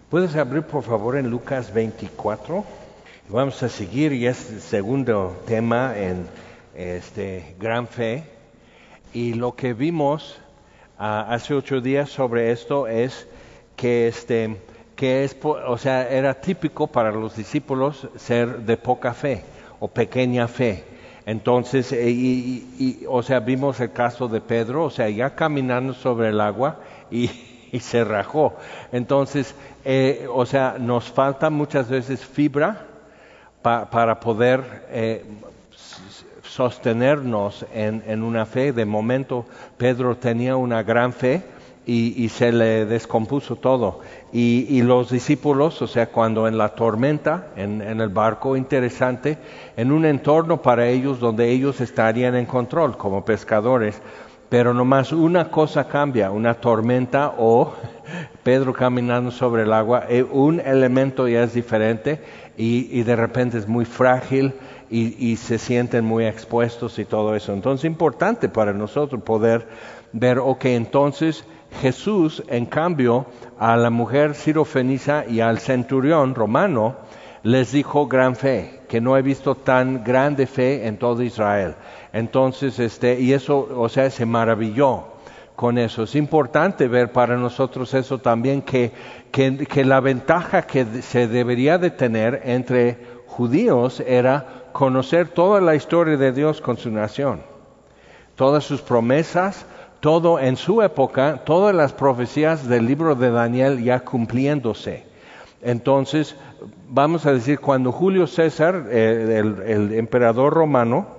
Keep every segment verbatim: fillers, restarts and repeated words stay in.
¿Puedes abrir por favor en Lucas veinticuatro? Vamos a seguir y es el segundo tema en este gran fe. Y lo que vimos uh, hace ocho días sobre esto es que este que es, o sea, era típico para los discípulos ser de poca fe o pequeña fe. Entonces, y, y, y, o sea, vimos el caso de Pedro, o sea, ya caminando sobre el agua y, y se rajó. Entonces, eh, o sea, nos falta muchas veces fibra pa, para poder eh, sostenernos en, en una fe. De momento, Pedro tenía una gran fe y, y se le descompuso todo. Y, y los discípulos, o sea, cuando en la tormenta, en, en el barco, interesante, en un entorno para ellos donde ellos estarían en control como pescadores, pero nomás una cosa cambia, una tormenta o Pedro caminando sobre el agua, eh, un elemento ya es diferente y, y de repente es muy frágil y, y se sienten muy expuestos y todo eso. Entonces es importante para nosotros poder ver, ok, entonces Jesús, en cambio, a la mujer sirofenicia y al centurión romano, les dijo gran fe, que no he visto tan grande fe en todo Israel. Entonces, este, y eso, o sea, se maravilló con eso. Es importante ver para nosotros eso también, que, que, que la ventaja que se debería de tener entre judíos era conocer toda la historia de Dios con su nación, todas sus promesas, todo en su época, todas las profecías del libro de Daniel ya cumpliéndose. Entonces, vamos a decir, cuando Julio César, eh, el, el emperador romano,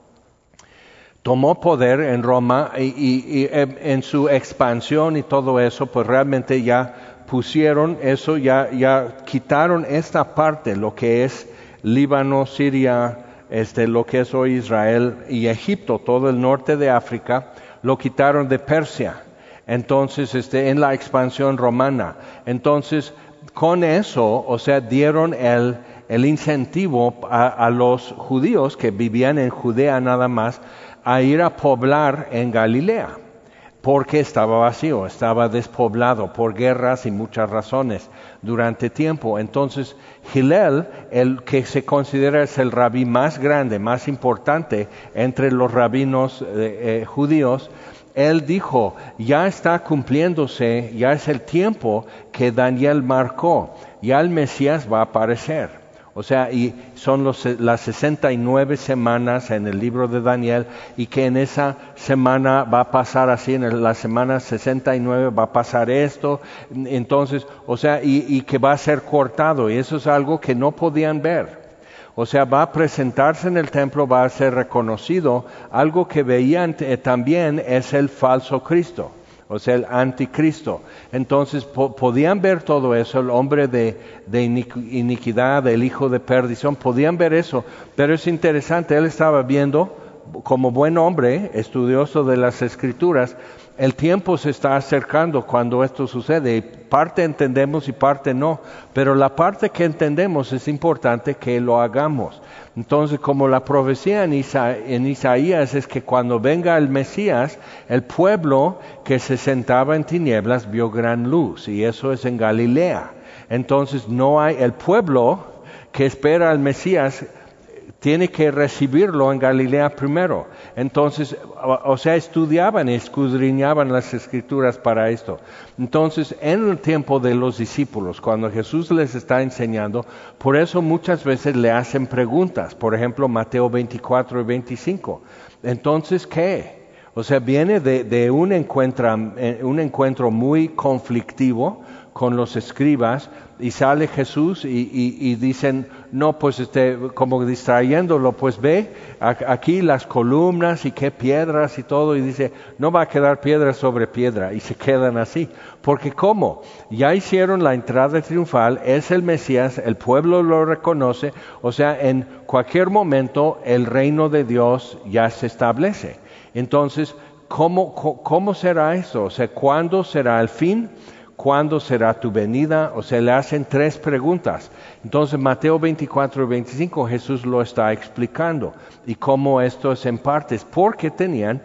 tomó poder en Roma y, y, y en su expansión y todo eso, pues realmente ya pusieron eso, ya, ya quitaron esta parte, lo que es Líbano, Siria, este, lo que es hoy Israel y Egipto, todo el norte de África, lo quitaron de Persia, entonces este, en la expansión romana. Entonces, con eso, o sea, dieron el, el incentivo a, a los judíos que vivían en Judea nada más, a ir a poblar en Galilea, porque estaba vacío, estaba despoblado por guerras y muchas razones durante tiempo. Entonces, Hillel, el que se considera es el rabí más grande, más importante entre los rabinos eh, eh, judíos, él dijo, ya está cumpliéndose, ya es el tiempo que Daniel marcó, ya el Mesías va a aparecer. O sea, y son los, las sesenta y nueve semanas en el libro de Daniel, y que en esa semana va a pasar así, en la semana sesenta y nueve va a pasar esto, entonces, o sea, y, y que va a ser cortado, y eso es algo que no podían ver. O sea, va a presentarse en el templo, va a ser reconocido. Algo que veían eh, también es el falso Cristo, o sea, el anticristo. Entonces, po- podían ver todo eso, el hombre de, de iniquidad, el hijo de perdición, podían ver eso. Pero es interesante, él estaba viendo, como buen hombre, estudioso de las Escrituras, el tiempo se está acercando cuando esto sucede, y parte entendemos y parte no, pero la parte que entendemos es importante que lo hagamos. Entonces, como la profecía en, Isa- en Isaías es que cuando venga el Mesías, el pueblo que se sentaba en tinieblas vio gran luz, y eso es en Galilea. Entonces, no hay, el pueblo que espera al Mesías tiene que recibirlo en Galilea primero. Entonces, o, o sea, estudiaban y escudriñaban las Escrituras para esto. Entonces, en el tiempo de los discípulos, cuando Jesús les está enseñando, por eso muchas veces le hacen preguntas. Por ejemplo, Mateo veinticuatro y veinticinco. Entonces, ¿qué? O sea, viene de, de un, encuentro, un encuentro muy conflictivo con los escribas, y sale Jesús y, y, y dicen, no, pues este, como distrayéndolo, pues ve aquí las columnas y qué piedras y todo, y dice, no va a quedar piedra sobre piedra, y se quedan así. Porque ¿cómo? Ya hicieron la entrada triunfal, es el Mesías, el pueblo lo reconoce, o sea, en cualquier momento el reino de Dios ya se establece. Entonces, ¿cómo, cómo será eso? O sea, ¿cuándo será el fin? ¿Cuándo será tu venida? O sea, le hacen tres preguntas. Entonces, Mateo veinticuatro y veinticinco, Jesús lo está explicando. Y cómo esto es en partes, porque tenían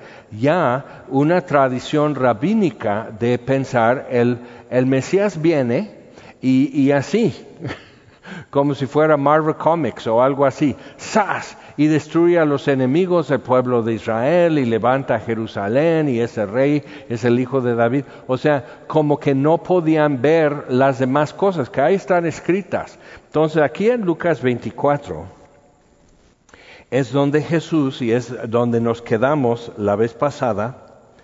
ya una tradición rabínica de pensar, el, el Mesías viene y, y así, como si fuera Marvel Comics o algo así, ¡zas! Y destruye a los enemigos del pueblo de Israel y levanta a Jerusalén y ese rey es el hijo de David. O sea, como que no podían ver las demás cosas que ahí están escritas. Entonces aquí en Lucas veinticuatro es donde Jesús, y es donde nos quedamos la vez pasada,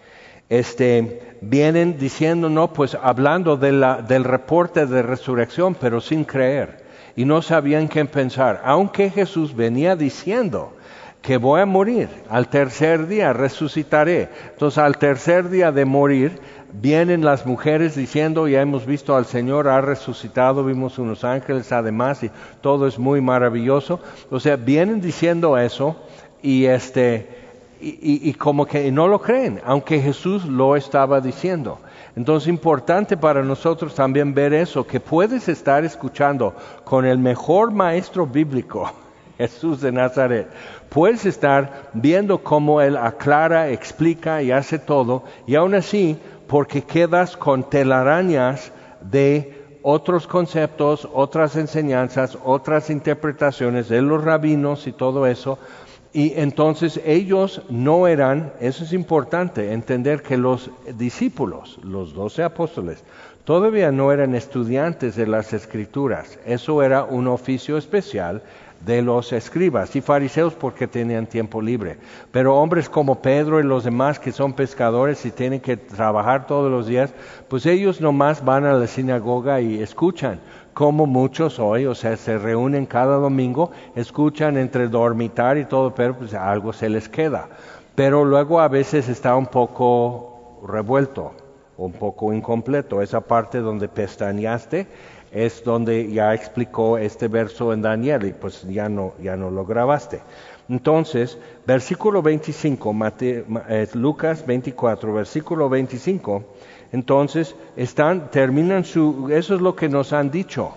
este, vienen diciendo, no, pues hablando de la, del reporte de resurrección, pero sin creer. Y no sabían qué pensar, aunque Jesús venía diciendo que voy a morir, al tercer día resucitaré. Entonces al tercer día de morir, vienen las mujeres diciendo, ya hemos visto al Señor, ha resucitado, vimos unos ángeles además, y todo es muy maravilloso. O sea, vienen diciendo eso, y este, y, y, y como que no lo creen, aunque Jesús lo estaba diciendo. Entonces es importante para nosotros también ver eso, que puedes estar escuchando con el mejor maestro bíblico, Jesús de Nazaret. Puedes estar viendo cómo Él aclara, explica y hace todo, y aún así, porque quedas con telarañas de otros conceptos, otras enseñanzas, otras interpretaciones de los rabinos y todo eso. Y entonces ellos no eran, eso es importante, entender que los discípulos, los doce apóstoles, todavía no eran estudiantes de las Escrituras. Eso era un oficio especial de los escribas y fariseos porque tenían tiempo libre. Pero hombres como Pedro y los demás que son pescadores y tienen que trabajar todos los días, pues ellos nomás van a la sinagoga y escuchan. Como muchos hoy, o sea, se reúnen cada domingo, escuchan entre dormitar y todo, pero pues algo se les queda. Pero luego a veces está un poco revuelto, un poco incompleto. Esa parte donde pestañeaste es donde ya explicó este verso en Daniel y pues ya no, ya no lo grabaste. Entonces, versículo veinticinco, Mate, eh, Lucas veinticuatro, versículo veinticinco, entonces están, terminan su, eso es lo que nos han dicho.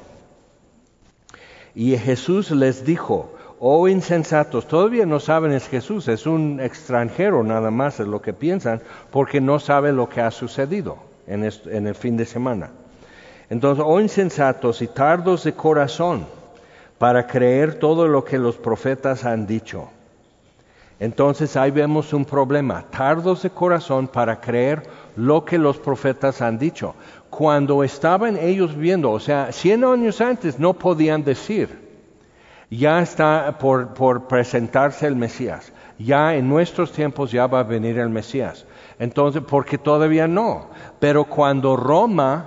Y Jesús les dijo, oh insensatos, todavía no saben es Jesús, es un extranjero nada más, es lo que piensan, porque no sabe lo que ha sucedido en, esto, en el fin de semana. Entonces, oh insensatos y tardos de corazón, para creer todo lo que los profetas han dicho. Entonces ahí vemos un problema, tardos de corazón para creer lo que los profetas han dicho. Cuando estaban ellos viendo, o sea, cien años antes no podían decir, ya está por, por presentarse el Mesías, ya en nuestros tiempos ya va a venir el Mesías. Entonces, porque todavía no, pero cuando Roma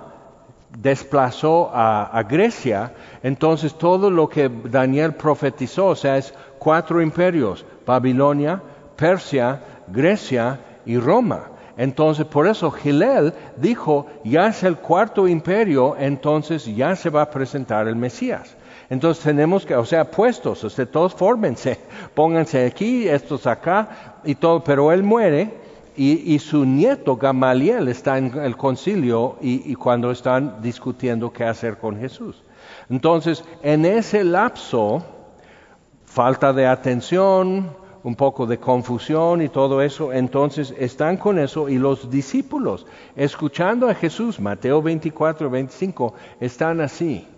desplazó a, a Grecia, entonces todo lo que Daniel profetizó, o sea, es cuatro imperios, Babilonia, Persia, Grecia y Roma. Entonces, por eso Gilel dijo, ya es el cuarto imperio, entonces ya se va a presentar el Mesías. Entonces tenemos que, o sea, puestos, o sea, todos fórmense, pónganse aquí, estos acá y todo, pero él muere. Y, y su nieto Gamaliel está en el concilio y, y cuando están discutiendo qué hacer con Jesús. Entonces, en ese lapso, falta de atención, un poco de confusión y todo eso, entonces están con eso y los discípulos, escuchando a Jesús, Mateo veinticuatro, veinticinco, están así.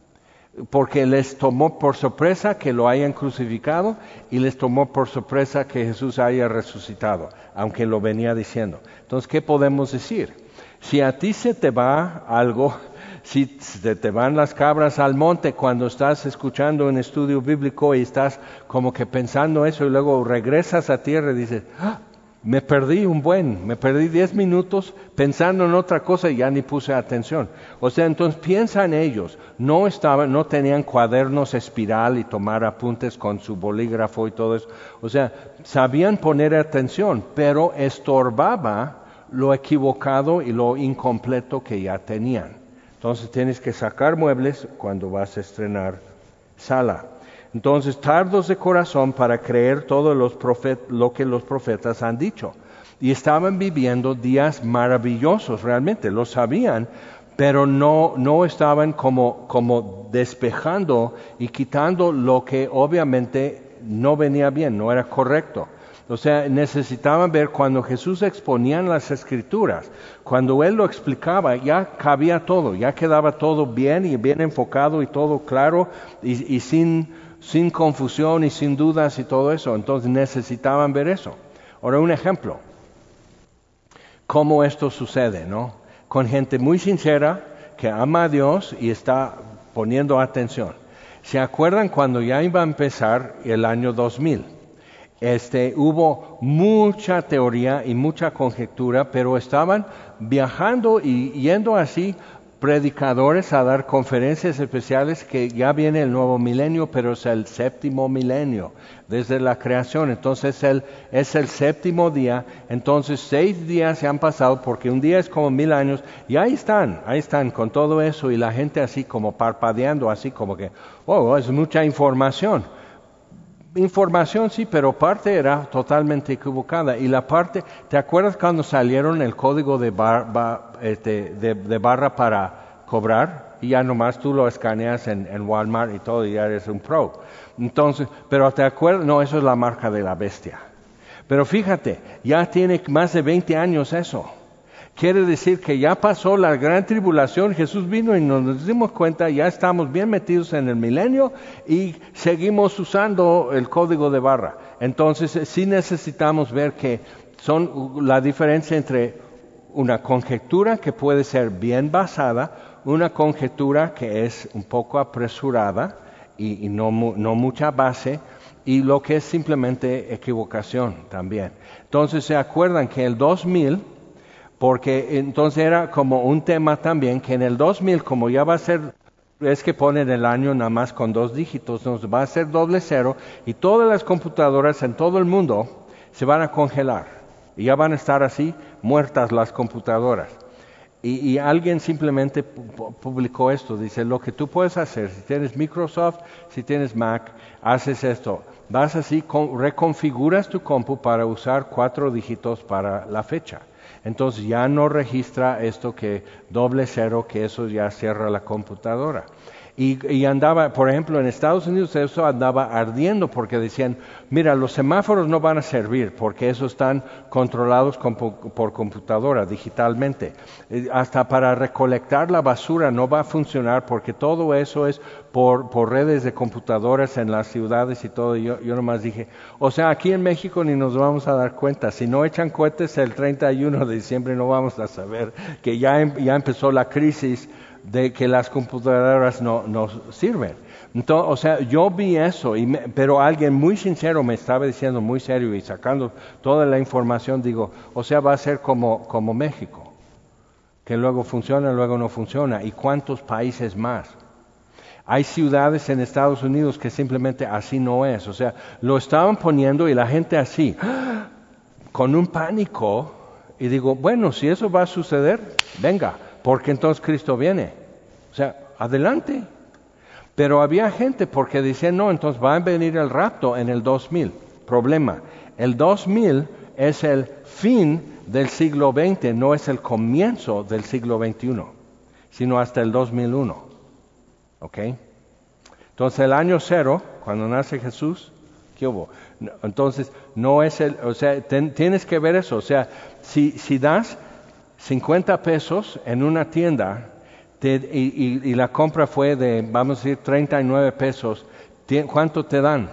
Porque les tomó por sorpresa que lo hayan crucificado y les tomó por sorpresa que Jesús haya resucitado, aunque lo venía diciendo. Entonces, ¿qué podemos decir? Si a ti se te va algo, si se te van las cabras al monte cuando estás escuchando un estudio bíblico y estás como que pensando eso y luego regresas a tierra y dices, ¡ah! Me perdí un buen, me perdí diez minutos pensando en otra cosa y ya ni puse atención. O sea, entonces piensa en ellos. No estaban, no tenían cuadernos espiral y tomar apuntes con su bolígrafo y todo eso. O sea, sabían poner atención, pero estorbaba lo equivocado y lo incompleto que ya tenían. Entonces tienes que sacar muebles cuando vas a estrenar sala. Entonces, tardos de corazón para creer todo los profet- lo que los profetas han dicho. Y estaban viviendo días maravillosos, realmente, lo sabían, pero no, no estaban como, como despejando y quitando lo que obviamente no venía bien, no era correcto. O sea, necesitaban ver cuando Jesús exponía las Escrituras, cuando Él lo explicaba, ya cabía todo, ya quedaba todo bien y bien enfocado y todo claro y, y sin, sin confusión y sin dudas y todo eso. Entonces necesitaban ver eso. Ahora un ejemplo, cómo esto sucede, ¿no? Con gente muy sincera que ama a Dios y está poniendo atención. ¿Se acuerdan cuando ya iba a empezar el año dos mil? Este, hubo mucha teoría y mucha conjetura, pero estaban viajando y yendo así predicadores a dar conferencias especiales que ya viene el nuevo milenio, pero es el séptimo milenio desde la creación. Entonces el, es el séptimo día, entonces seis días se han pasado porque un día es como mil años y ahí están, ahí están con todo eso y la gente así como parpadeando, así como que, oh, es mucha información. Información sí, pero parte era totalmente equivocada. Y la parte, ¿te acuerdas cuando salieron el código de, bar, bar, este, de, de barra para cobrar? Y ya nomás tú lo escaneas en, en Walmart y todo, y ya eres un pro. Entonces, pero ¿te acuerdas? No, eso es la marca de la bestia. Pero fíjate, ya tiene más de veinte años eso. Quiere decir que ya pasó la gran tribulación, Jesús vino y nos dimos cuenta, ya estamos bien metidos en el milenio y seguimos usando el código de barra. Entonces sí necesitamos ver que son la diferencia entre una conjetura que puede ser bien basada, una conjetura que es un poco apresurada y, y no, no mucha base, y lo que es simplemente equivocación también. Entonces se acuerdan que el dos mil... porque entonces era como un tema también que en el dos mil, como ya va a ser, es que ponen el año nada más con dos dígitos, nos va a ser doble cero y todas las computadoras en todo el mundo se van a congelar y ya van a estar así muertas las computadoras. Y, y alguien simplemente pu- publicó esto, dice, lo que tú puedes hacer, si tienes Microsoft, si tienes Mac, haces esto, vas así, con, reconfiguras tu compu para usar cuatro dígitos para la fecha. Entonces ya no registra esto que doble cero, que eso ya cierra la computadora. Y, y andaba, por ejemplo, en Estados Unidos eso andaba ardiendo porque decían, mira, los semáforos no van a servir porque esos están controlados con, por computadora digitalmente. Eh, hasta para recolectar la basura no va a funcionar porque todo eso es por, por redes de computadoras en las ciudades y todo. Y yo, yo nomás dije, o sea, aquí en México ni nos vamos a dar cuenta. Si no echan cohetes el treinta y uno de diciembre no vamos a saber que ya, ya empezó la crisis de que las computadoras no, no sirven. Entonces, o sea, yo vi eso, y me, pero alguien muy sincero me estaba diciendo, muy serio y sacando toda la información, digo, o sea, va a ser como, como México, que luego funciona, luego no funciona. ¿Y cuántos países más? Hay ciudades en Estados Unidos que simplemente así no es. O sea, lo estaban poniendo y la gente así, con un pánico, y digo, bueno, si eso va a suceder, venga, porque entonces Cristo viene. O sea, adelante. Pero había gente porque decían, no, entonces va a venir el rapto en el dos mil. Problema, el dos mil es el fin del siglo veinte, no es el comienzo del siglo veintiuno, sino hasta el dos mil uno. ¿Ok? Entonces el año cero, cuando nace Jesús, ¿qué hubo? Entonces no es el, o sea, ten, tienes que ver eso. O sea, si, si das cincuenta pesos en una tienda te, y, y, y la compra fue de, vamos a decir, treinta y nueve pesos, ¿cuánto te dan?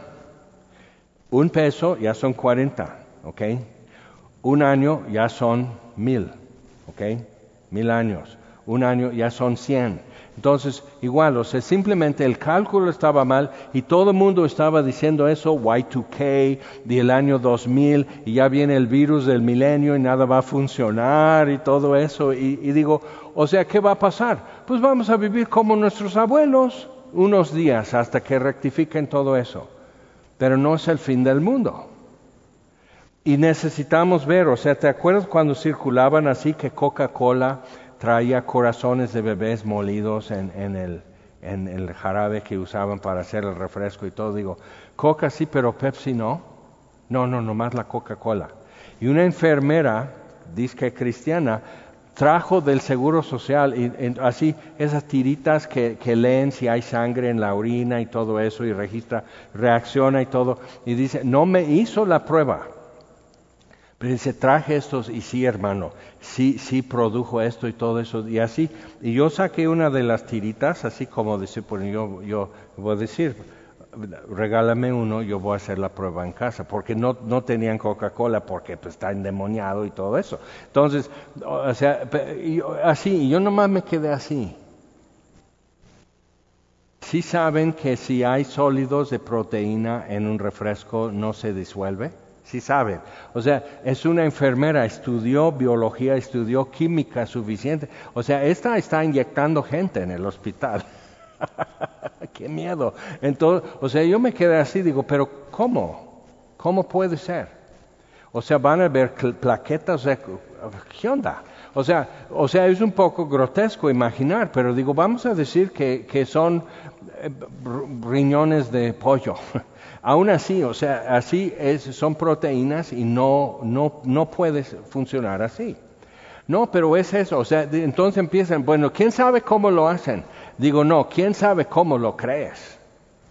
Un peso ya son cuarenta, ¿ok? Un año ya son mil, ¿ok? Mil años. Un año ya son cien. Entonces, igual, o sea, simplemente el cálculo estaba mal y todo el mundo estaba diciendo eso, Y dos K, del año dos mil, y ya viene el virus del milenio y nada va a funcionar y todo eso. Y, y digo, o sea, ¿qué va a pasar? Pues vamos a vivir como nuestros abuelos unos días hasta que rectifiquen todo eso. Pero no es el fin del mundo. Y necesitamos ver, o sea, ¿te acuerdas cuando circulaban así que Coca-Cola traía corazones de bebés molidos en, en, el, en el jarabe que usaban para hacer el refresco y todo? Digo, Coca sí, pero Pepsi no. No, no, nomás la Coca-Cola. Y una enfermera, disque cristiana, trajo del Seguro Social, y, y, así, esas tiritas que, que leen si hay sangre en la orina y todo eso, y registra, reacciona y todo. Y dice, no me hizo la prueba, Pero dice, traje estos y sí, hermano, sí, sí produjo esto y todo eso y así. Y yo saqué una de las tiritas, así como decir, pues yo, yo voy a decir, regálame uno, yo voy a hacer la prueba en casa, porque no, no tenían Coca-Cola, porque pues, está endemoniado y todo eso. Entonces, o sea, y, así, y yo nomás me quedé así. ¿Sí saben que si hay sólidos de proteína en un refresco no se disuelve? Sí saben. O sea, es una enfermera, estudió biología, estudió química suficiente. O sea, esta está inyectando gente en el hospital. ¡Qué miedo! Entonces, o sea, yo me quedé así, digo, pero ¿cómo? ¿Cómo puede ser? O sea, van a ver plaquetas, o sea, ¿qué onda? O sea, o sea, es un poco grotesco imaginar, pero digo, vamos a decir que, que son eh, riñones de pollo. Aún así, o sea, así es, son proteínas y no, no, no puede funcionar así. No, pero es eso, o sea, de, entonces empiezan, bueno, ¿quién sabe cómo lo hacen? Digo, no, ¿quién sabe cómo lo crees?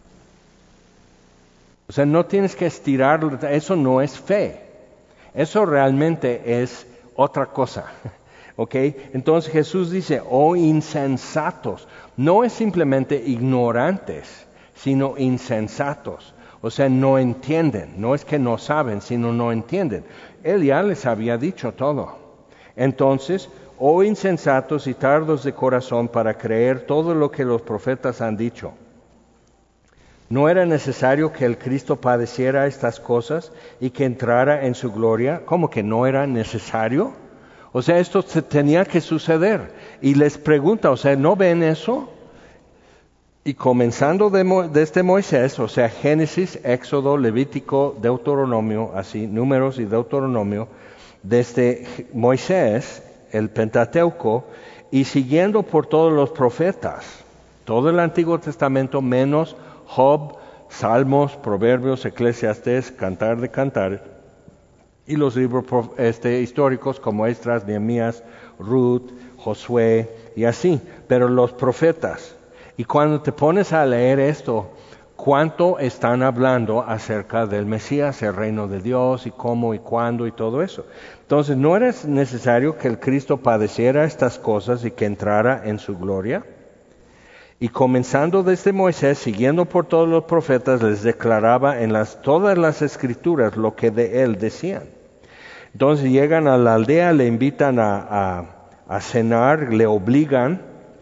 O sea, no tienes que estirarlo, eso no es fe, eso realmente es otra cosa. ¿Ok? Entonces Jesús dice, oh insensatos, no es simplemente ignorantes, sino insensatos. O sea, no entienden, no es que no saben, sino no entienden. Él ya les había dicho todo. Entonces, oh insensatos y tardos de corazón para creer todo lo que los profetas han dicho. ¿No era necesario que el Cristo padeciera estas cosas y que entrara en su gloria? ¿Cómo que no era necesario? O sea, esto se tenía que suceder. Y les pregunta, o sea, ¿no ven eso? Y comenzando de, desde Moisés, o sea, Génesis, Éxodo, Levítico, Deuteronomio, así, Números y Deuteronomio, desde Moisés, el Pentateuco, y siguiendo por todos los profetas, todo el Antiguo Testamento menos Job, Salmos, Proverbios, Eclesiastés, Cantar de Cantar, y los libros este, históricos como Esdras, Nehemías, Ruth, Josué y así, pero los profetas. Y cuando te pones a leer esto, ¿cuánto están hablando acerca del Mesías, el reino de Dios y cómo y cuándo y todo eso? Entonces, ¿no era necesario que el Cristo padeciera estas cosas y que entrara en su gloria? Y comenzando desde Moisés, siguiendo por todos los profetas, les declaraba en las, todas las escrituras lo que de él decían. Entonces llegan a la aldea, le invitan a, a, a cenar, le obligan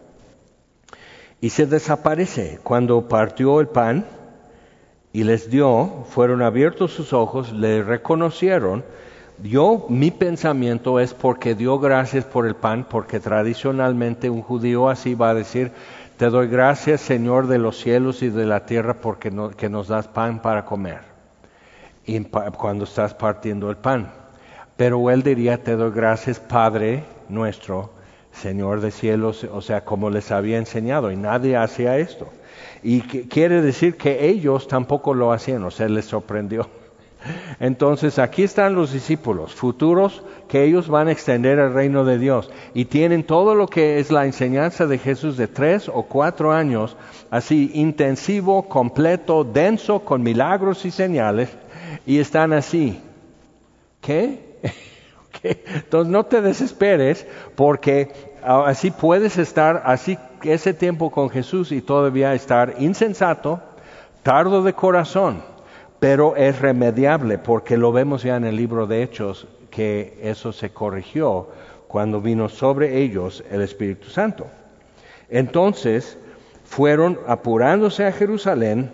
y se desaparece. Cuando partió el pan y les dio, fueron abiertos sus ojos, le reconocieron. Yo, mi pensamiento es porque dio gracias por el pan, porque tradicionalmente un judío así va a decir, te doy gracias, Señor de los cielos y de la tierra, porque no, que nos das pan para comer, y pa, cuando estás partiendo el pan. Pero él diría, te doy gracias, Padre nuestro, Señor de cielos, o sea, como les había enseñado, y nadie hacía esto. Y que, quiere decir que ellos tampoco lo hacían, o sea, les sorprendió. Entonces aquí están los discípulos futuros que ellos van a extender el reino de Dios y tienen todo lo que es la enseñanza de Jesús de tres o cuatro años, así intensivo, completo, denso, con milagros y señales, y están así. ¿Qué? ¿Qué? Entonces no te desesperes, porque así puedes estar así ese tiempo con Jesús y todavía estar insensato, tardo de corazón. Pero es remediable, porque lo vemos ya en el libro de Hechos, que eso se corrigió cuando vino sobre ellos el Espíritu Santo. Entonces, fueron apurándose a Jerusalén,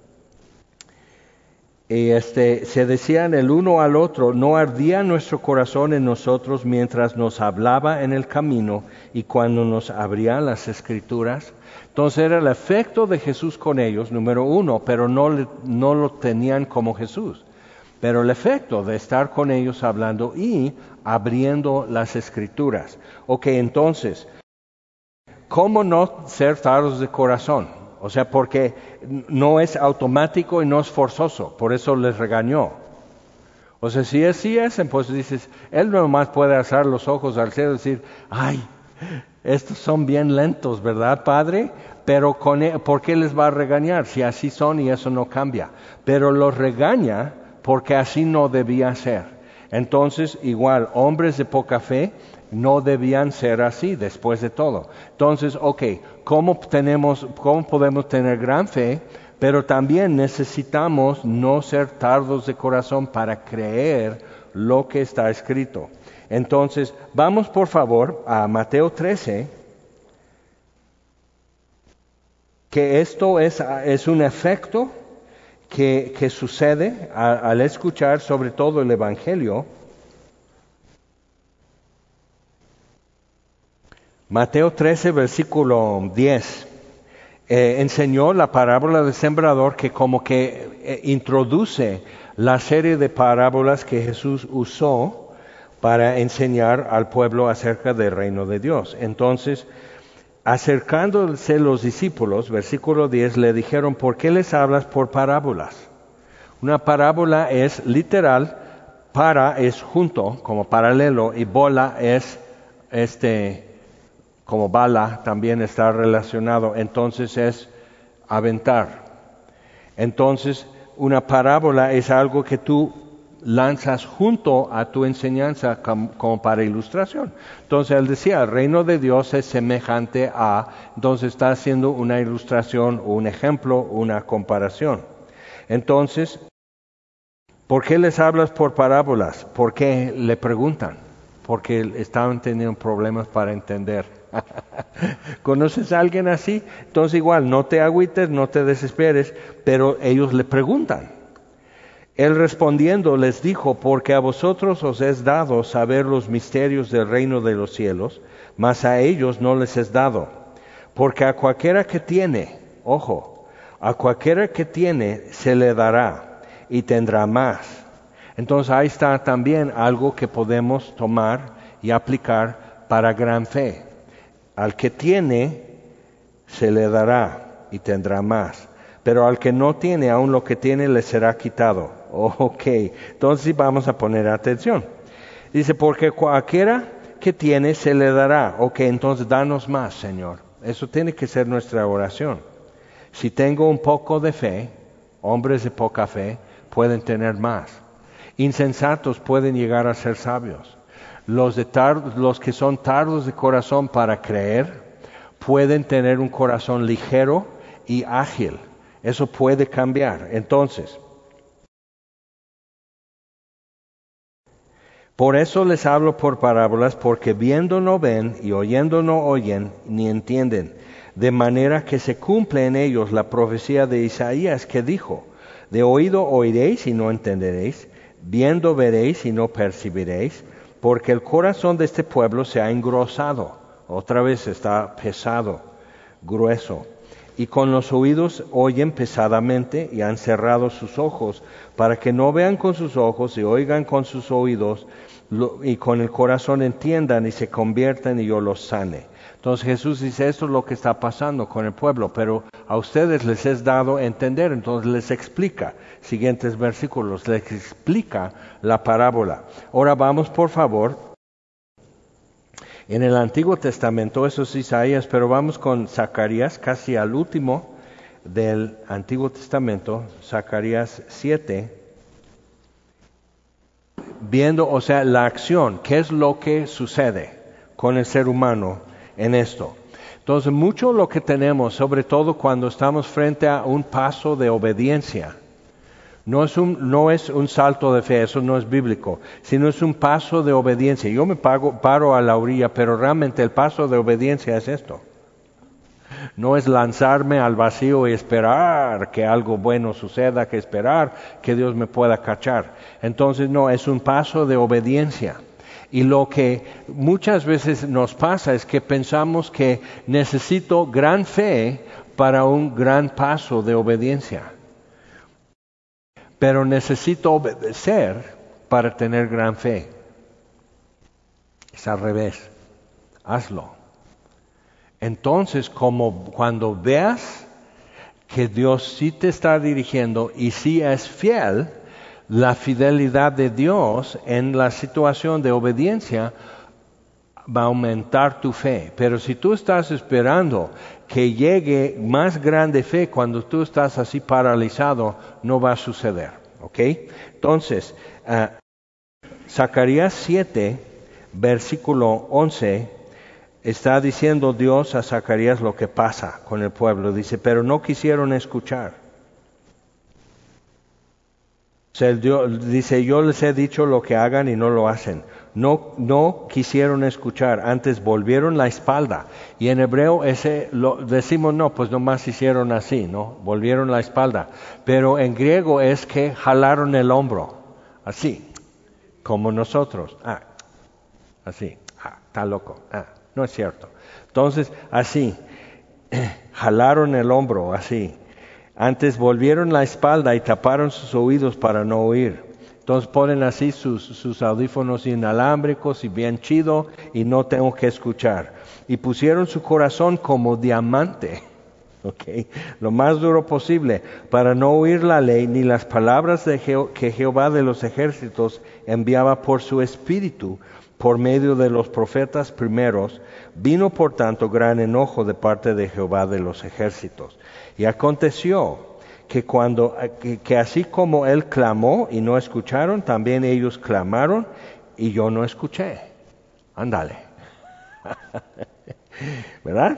y este, se decían el uno al otro, ¿no ardía nuestro corazón en nosotros mientras nos hablaba en el camino y cuando nos abría las Escrituras? Entonces era el efecto de Jesús con ellos, número uno, pero no, le, no lo tenían como Jesús. Pero el efecto de estar con ellos hablando y abriendo las Escrituras. Ok, entonces, ¿cómo no ser tardos de corazón? O sea, porque no es automático y no es forzoso, por eso les regañó. O sea, si así es, pues dices, él nomás puede alzar los ojos al cielo y decir, ay, estos son bien lentos, ¿verdad, Padre? Pero con él, ¿por qué les va a regañar? Si así son y eso no cambia. Pero los regaña porque así no debía ser. Entonces, igual, hombres de poca fe no debían ser así después de todo. Entonces, ok, ¿cómo tenemos, cómo podemos tener gran fe? Pero también necesitamos no ser tardos de corazón para creer lo que está escrito. Entonces, vamos por favor a Mateo trece, que esto es, es un efecto que, que sucede a, al escuchar sobre todo el Evangelio. Mateo trece, versículo diez. Eh, enseñó la parábola del sembrador, que como que eh, introduce la serie de parábolas que Jesús usó para enseñar al pueblo acerca del reino de Dios. Entonces, acercándose los discípulos, versículo diez, le dijeron, ¿por qué les hablas por parábolas? Una parábola es literal, para es junto, como paralelo, y bola es este... como bala también está relacionado, entonces es aventar. Entonces, una parábola es algo que tú lanzas junto a tu enseñanza como, como para ilustración. Entonces, él decía, el reino de Dios es semejante a, entonces está haciendo una ilustración, un ejemplo, una comparación. Entonces, ¿por qué les hablas por parábolas? ¿Por qué le preguntan? Porque estaban teniendo problemas para entender. ¿Conoces a alguien así? Entonces igual, no te agüites, no te desesperes, pero ellos le preguntan. Él respondiendo les dijo, porque a vosotros os es dado saber los misterios del reino de los cielos, mas a ellos no les es dado. Porque a cualquiera que tiene, ojo, a cualquiera que tiene se le dará y tendrá más. Entonces ahí está también algo que podemos tomar y aplicar para gran fe. Al que tiene, se le dará y tendrá más. Pero al que no tiene, aún lo que tiene le será quitado. Oh, ok, entonces vamos a poner atención. Dice, porque cualquiera que tiene, se le dará. Ok, entonces danos más, Señor. Eso tiene que ser nuestra oración. Si tengo un poco de fe, hombres de poca fe pueden tener más. Insensatos pueden llegar a ser sabios. Los, de tar, los que son tardos de corazón para creer pueden tener un corazón ligero y ágil. Eso puede cambiar. Entonces, por eso les hablo por parábolas, porque viendo no ven y oyendo no oyen ni entienden, de manera que se cumple en ellos la profecía de Isaías que dijo, de oído oiréis y no entenderéis, viendo veréis y no percibiréis, porque el corazón de este pueblo se ha engrosado, otra vez está pesado, grueso, y con los oídos oyen pesadamente y han cerrado sus ojos, para que no vean con sus ojos y oigan con sus oídos, lo, y con el corazón entiendan y se conviertan y yo los sane. Entonces Jesús dice, esto es lo que está pasando con el pueblo, pero a ustedes les es dado entender, entonces les explica, siguientes versículos, les explica la parábola. Ahora vamos por favor, en el Antiguo Testamento, eso es Isaías, pero vamos con Zacarías, casi al último del Antiguo Testamento, Zacarías siete, viendo, o sea, la acción, qué es lo que sucede con el ser humano en esto. Entonces, mucho lo que tenemos, sobre todo cuando estamos frente a un paso de obediencia, no es un, no es un salto de fe, eso no es bíblico, sino es un paso de obediencia. Yo me pago, paro a la orilla, pero realmente el paso de obediencia es esto. No es lanzarme al vacío y esperar que algo bueno suceda, que esperar que Dios me pueda cachar. Entonces, no, es un paso de obediencia. Y lo que muchas veces nos pasa es que pensamos que necesito gran fe para un gran paso de obediencia. Pero necesito obedecer para tener gran fe. Es al revés. Hazlo. Entonces, como cuando veas que Dios sí te está dirigiendo y sí es fiel, la fidelidad de Dios en la situación de obediencia va a aumentar tu fe. Pero si tú estás esperando que llegue más grande fe cuando tú estás así paralizado, no va a suceder. ¿Ok? Entonces, uh, Zacarías siete, versículo once, está diciendo Dios a Zacarías lo que pasa con el pueblo. Dice, pero no quisieron escuchar. O sea, Dios, dice, yo les he dicho lo que hagan y no lo hacen. No, no quisieron escuchar, antes volvieron la espalda. Y en hebreo ese lo decimos, no, pues nomás hicieron así, ¿no? Volvieron la espalda. Pero en griego es que jalaron el hombro, así, como nosotros. Ah, así, ah, está loco, ah, no es cierto. Entonces, así, jalaron el hombro, así. Antes volvieron la espalda y taparon sus oídos para no oír. Entonces ponen así sus, sus audífonos inalámbricos y bien chido y no tengo que escuchar. Y pusieron su corazón como diamante, ¿okay? Lo más duro posible, para no oír la ley ni las palabras de Je- que Jehová de los ejércitos enviaba por su espíritu, por medio de los profetas primeros. Vino por tanto gran enojo de parte de Jehová de los ejércitos. Y aconteció que cuando que, que así como él clamó y no escucharon, también ellos clamaron y yo no escuché. Ándale. ¿Verdad?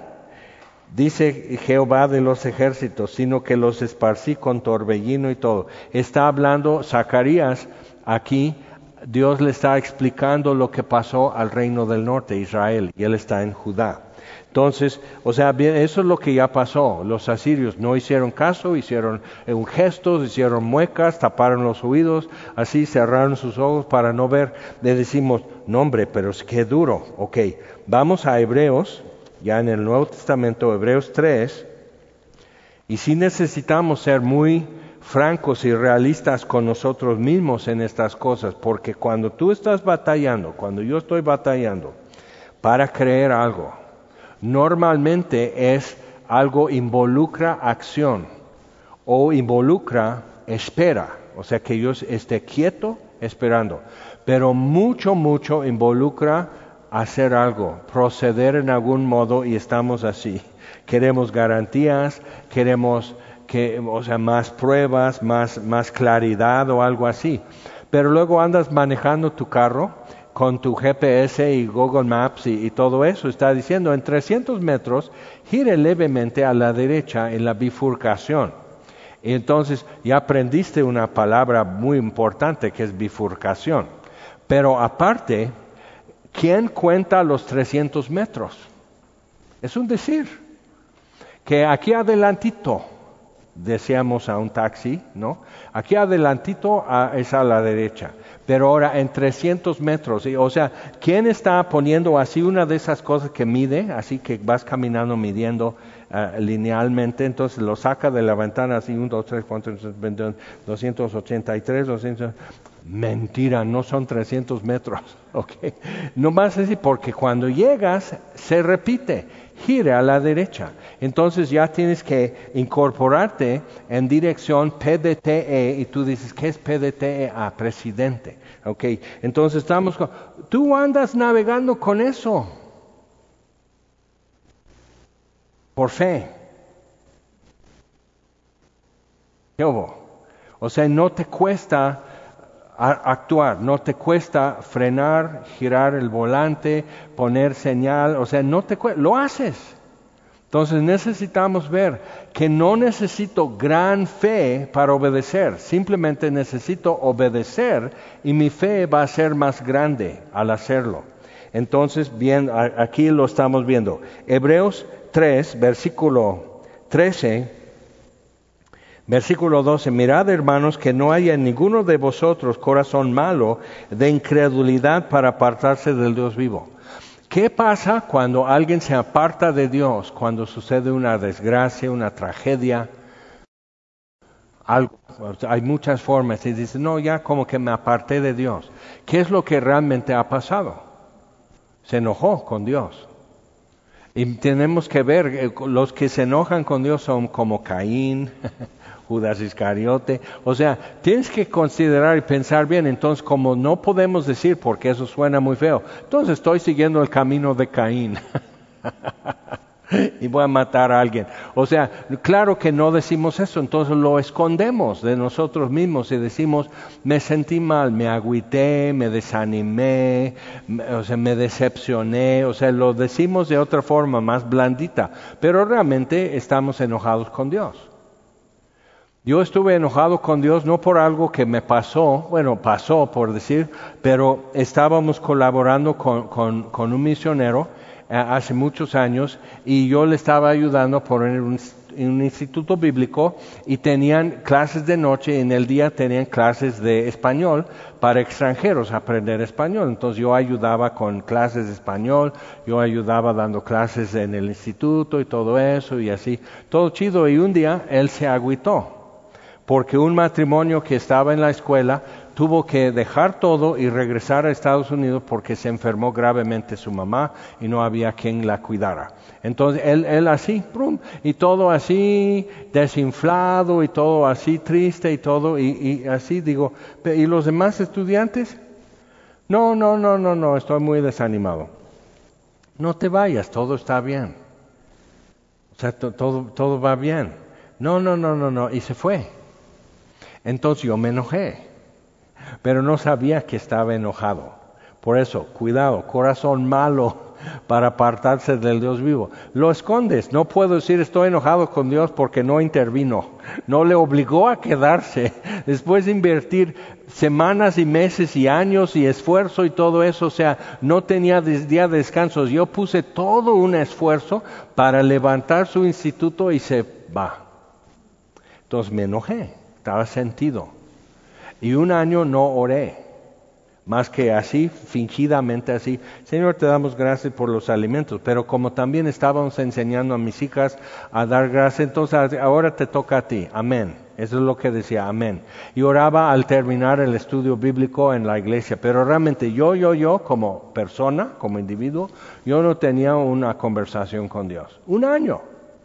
Dice Jehová de los ejércitos, sino que los esparcí con torbellino y todo. Está hablando Zacarías aquí. Dios le está explicando lo que pasó al reino del norte, Israel, y él está en Judá. Entonces, o sea, bien, eso es lo que ya pasó. Los asirios no hicieron caso, hicieron un gestos, hicieron muecas, taparon los oídos, así cerraron sus ojos para no ver. Le decimos, no hombre, pero es que duro. Ok, vamos a Hebreos, ya en el Nuevo Testamento, Hebreos tres, y sí necesitamos ser muy francos y realistas con nosotros mismos en estas cosas, porque cuando tú estás batallando, cuando yo estoy batallando para creer algo, normalmente es algo involucra acción o involucra espera, o sea que yo esté quieto esperando, pero mucho, mucho involucra hacer algo, proceder en algún modo y estamos así. Queremos garantías, queremos que, o sea, más pruebas, más, más claridad o algo así. Pero luego andas manejando tu carro con tu G P S y Google Maps y, y todo eso. Está diciendo, en trescientos metros, gire levemente a la derecha en la bifurcación. Y entonces ya aprendiste una palabra muy importante que es bifurcación. Pero aparte, ¿quién cuenta los trescientos metros? Es un decir. Que aquí adelantito, decíamos a un taxi, ¿no? Aquí adelantito a, es a la derecha, pero ahora en trescientos metros, ¿sí? O sea, ¿quién está poniendo así una de esas cosas que mide, así que vas caminando midiendo uh, linealmente, entonces lo saca de la ventana así, uno, dos, tres, cuatro, cinco, seis, doscientos ochenta y tres, doscientos... Mentira, no son trescientos metros, ¿ok? No más así, porque cuando llegas se repite, gire a la derecha. Entonces ya tienes que incorporarte en dirección P D T E y tú dices, ¿qué es P D T E? Ah, presidente, ¿ok? Entonces estamos con... Tú andas navegando con eso, por fe. ¿Qué hubo? O sea, no te cuesta actuar, no te cuesta frenar, girar el volante, poner señal, o sea, no te cuesta, lo haces. Entonces necesitamos ver que no necesito gran fe para obedecer, simplemente necesito obedecer y mi fe va a ser más grande al hacerlo. Entonces, bien, aquí lo estamos viendo. Hebreos tres, versículo trece. Versículo doce, mirad hermanos que no haya en ninguno de vosotros corazón malo de incredulidad para apartarse del Dios vivo. ¿Qué pasa cuando alguien se aparta de Dios, cuando sucede una desgracia, una tragedia? Algo, hay muchas formas y dice, no, ya como que me aparté de Dios. ¿Qué es lo que realmente ha pasado? Se enojó con Dios. Y tenemos que ver, los que se enojan con Dios son como Caín, Judas Iscariote. O sea, tienes que considerar y pensar bien. Entonces, como no podemos decir, porque eso suena muy feo, entonces estoy siguiendo el camino de Caín. y voy a matar a alguien. O sea, claro que no decimos eso, entonces lo escondemos de nosotros mismos y decimos, me sentí mal, me agüité, me desanimé, me, o sea, me decepcioné, o sea, lo decimos de otra forma más blandita, pero realmente estamos enojados con Dios. Yo estuve enojado con Dios no por algo que me pasó, bueno, pasó por decir, pero estábamos colaborando con, con, con un misionero eh, hace muchos años y yo le estaba ayudando por un, un instituto bíblico y tenían clases de noche y en el día tenían clases de español para extranjeros, aprender español. Entonces yo ayudaba con clases de español, yo ayudaba dando clases en el instituto y todo eso y así, todo chido. Y un día él se agüitó, porque un matrimonio que estaba en la escuela tuvo que dejar todo y regresar a Estados Unidos porque se enfermó gravemente su mamá y no había quien la cuidara. Entonces él, él así, prum, y todo así desinflado y todo así triste y todo, y, y así digo, ¿y los demás estudiantes? No, no, no, no, no, estoy muy desanimado. No te vayas, todo está bien. O sea, to, todo, todo va bien. No, no, no, no, no, y se fue. Entonces yo me enojé, pero no sabía que estaba enojado. Por eso, cuidado, corazón malo para apartarse del Dios vivo. Lo escondes, no puedo decir estoy enojado con Dios porque no intervino, no le obligó a quedarse. Después de invertir semanas y meses y años y esfuerzo y todo eso, o sea, no tenía día de descanso. Yo puse todo un esfuerzo para levantar su instituto y se va. Entonces me enojé. Estaba sentido. Y un año no oré, más que así, fingidamente así. Señor, te damos gracias por los alimentos, pero como también estábamos enseñando a mis hijas a dar gracias, entonces ahora te toca a ti. Amén. Eso es lo que decía, amén. Y oraba al terminar el estudio bíblico en la iglesia, pero realmente yo, yo, yo, como persona, como individuo, yo no tenía una conversación con Dios. Un año.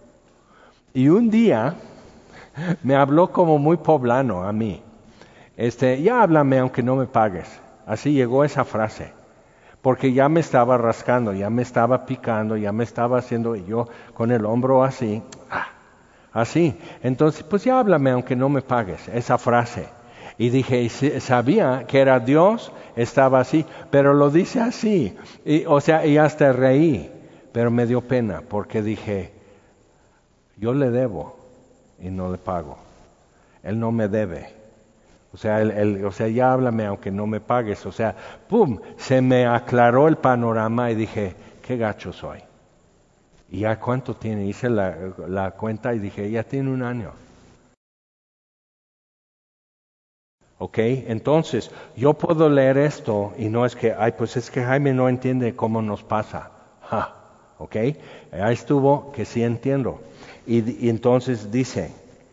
Y un día me habló como muy poblano a mí. Este, ya háblame aunque no me pagues. Así llegó esa frase. Porque ya me estaba rascando, ya me estaba picando, ya me estaba haciendo, y yo con el hombro así, ah, así. Entonces, pues ya háblame aunque no me pagues. Esa frase. Y dije, y sabía que era Dios, estaba así, pero lo dice así. Y, o sea, y hasta reí. Pero me dio pena porque dije, yo le debo y no le pago. Él no me debe. O sea, él, él, o sea, ya háblame aunque no me pagues. O sea, pum, se me aclaró el panorama y dije, qué gacho soy. ¿Y ya cuánto tiene? Hice la, la cuenta y dije, ya tiene un año. Ok, entonces, yo puedo leer esto y no es que, ay, pues es que Jaime no entiende cómo nos pasa. Ja, ok, ahí estuvo que sí entiendo. Y, y entonces dice,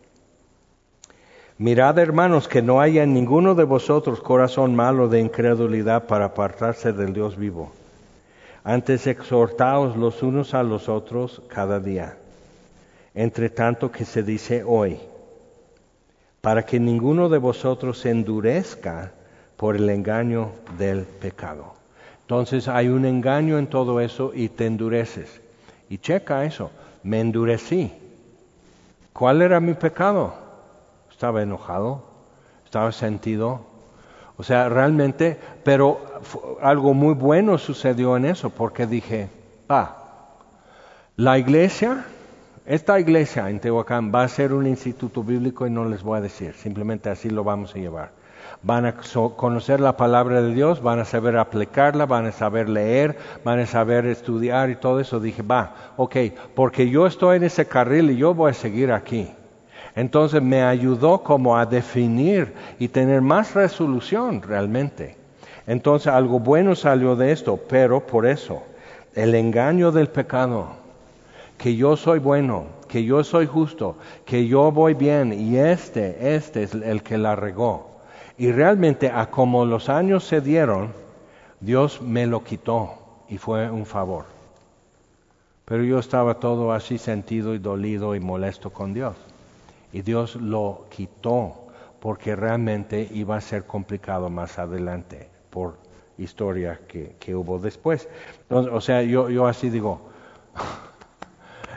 mirad hermanos que no haya en ninguno de vosotros corazón malo de incredulidad para apartarse del Dios vivo. Antes exhortaos los unos a los otros cada día, entre tanto que se dice hoy, para que ninguno de vosotros se endurezca por el engaño del pecado. Entonces hay un engaño en todo eso y te endureces. Y checa eso, me endurecí. ¿Cuál era mi pecado? Estaba enojado, estaba sentido. O sea, realmente, pero algo muy bueno sucedió en eso, porque dije, ah, la iglesia, esta iglesia en Tehuacán va a ser un instituto bíblico y no les voy a decir, simplemente así lo vamos a llevar. Van a conocer la palabra de Dios, van a saber aplicarla, van a saber leer, van a saber estudiar y todo eso. Dije, va, ok, porque yo estoy en ese carril y yo voy a seguir aquí. Entonces me ayudó como a definir y tener más resolución realmente. Entonces algo bueno salió de esto, pero por eso, el engaño del pecado, que yo soy bueno, que yo soy justo, que yo voy bien y este, este es el que la regó. Y realmente a como los años se dieron, Dios me lo quitó y fue un favor. Pero yo estaba todo así sentido y dolido y molesto con Dios. Y Dios lo quitó porque realmente iba a ser complicado más adelante por historia que, que hubo después. Entonces, o sea, yo, yo así digo,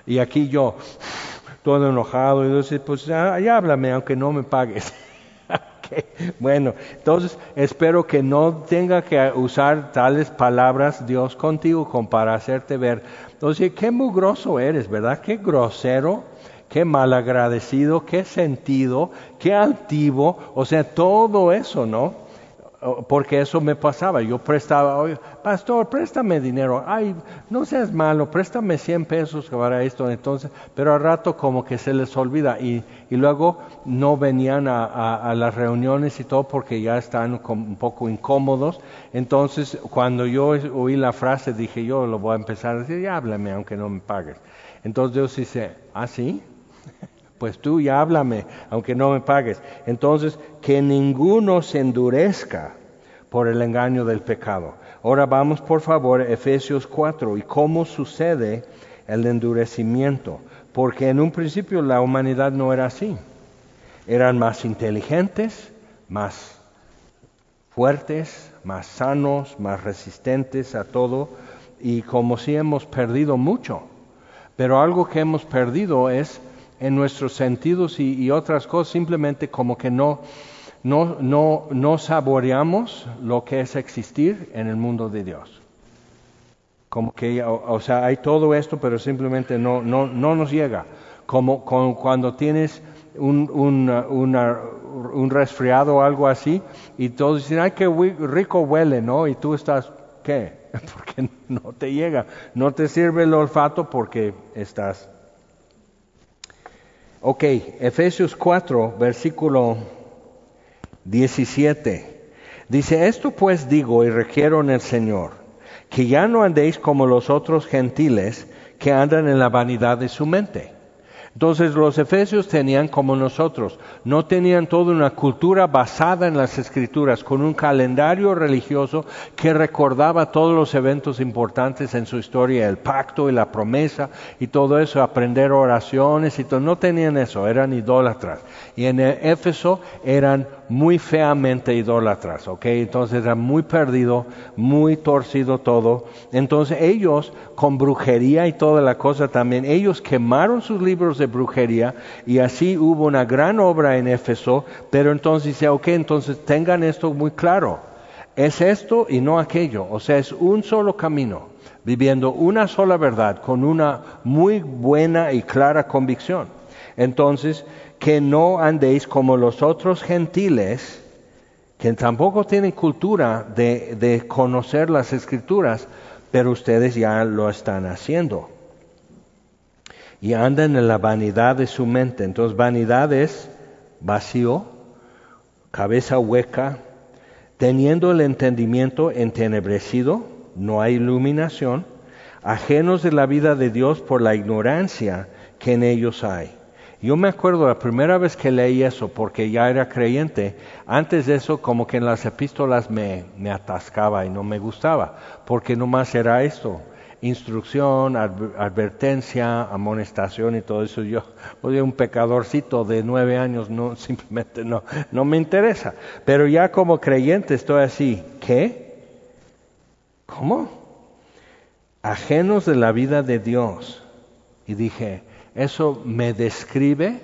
Y aquí yo, todo enojado, y yo decía, pues ya, ya háblame, aunque no me pagues. Okay. Bueno, entonces espero que no tenga que usar tales palabras Dios contigo como para hacerte ver. Entonces, qué mugroso eres, ¿verdad? Qué grosero, qué malagradecido, qué sentido, qué altivo, o sea, todo eso, ¿no? Porque eso me pasaba, yo prestaba, oye, pastor, préstame dinero, ay, no seas malo, préstame cien pesos para esto, entonces, pero al rato como que se les olvida y, y luego no venían a, a, a las reuniones y todo porque ya están un poco incómodos. Entonces cuando yo oí la frase dije, yo lo voy a empezar a decir, ya háblame aunque no me pagues. Entonces Dios dice, ¿ah, sí? Pues tú ya háblame, aunque no me pagues. Entonces, que ninguno se endurezca por el engaño del pecado. Ahora vamos, por favor, a Efesios cuatro. ¿Y cómo sucede el endurecimiento? Porque en un principio la humanidad no era así. Eran más inteligentes, más fuertes, más sanos, más resistentes a todo. Y como si hemos perdido mucho. Pero algo que hemos perdido es en nuestros sentidos y, y otras cosas, simplemente como que no, no, no, no saboreamos lo que es existir en el mundo de Dios. Como que, o, o sea, hay todo esto, pero simplemente no, no, no nos llega. Como, como cuando tienes un, un, una, un resfriado o algo así, y todos dicen, ay, qué rico huele, ¿no? Y tú estás, ¿qué? Porque no te llega, no te sirve el olfato porque estás... Ok, Efesios cuatro, versículo diecisiete. Dice, esto pues digo y requiero en el Señor, que ya no andéis como los otros gentiles que andan en la vanidad de su mente. Entonces los efesios tenían como nosotros, no tenían toda una cultura basada en las Escrituras, con un calendario religioso que recordaba todos los eventos importantes en su historia, el pacto y la promesa y todo eso, aprender oraciones y todo. No tenían eso, eran idólatras. Y en Éfeso eran muy feamente idólatras, ¿ok? Entonces era muy perdido, muy torcido todo. Entonces ellos, con brujería y toda la cosa también, ellos quemaron sus libros de brujería y así hubo una gran obra en Éfeso, pero entonces dice, ok, entonces tengan esto muy claro. Es esto y no aquello, o sea, es un solo camino, viviendo una sola verdad, con una muy buena y clara convicción. Entonces, que no andéis como los otros gentiles, que tampoco tienen cultura de, de conocer las Escrituras, pero ustedes ya lo están haciendo. Y andan en la vanidad de su mente. Entonces, vanidad es vacío, cabeza hueca, teniendo el entendimiento entenebrecido, no hay iluminación, ajenos de la vida de Dios por la ignorancia que en ellos hay. Yo me acuerdo la primera vez que leí eso, porque ya era creyente, antes de eso como que en las epístolas me, me atascaba y no me gustaba, porque nomás era esto, instrucción, advertencia, amonestación y todo eso. Yo, oye, un pecadorcito de nueve años, no, simplemente no, no me interesa. Pero ya como creyente estoy así, ¿qué? ¿Cómo? Ajenos de la vida de Dios. Y dije, eso me describe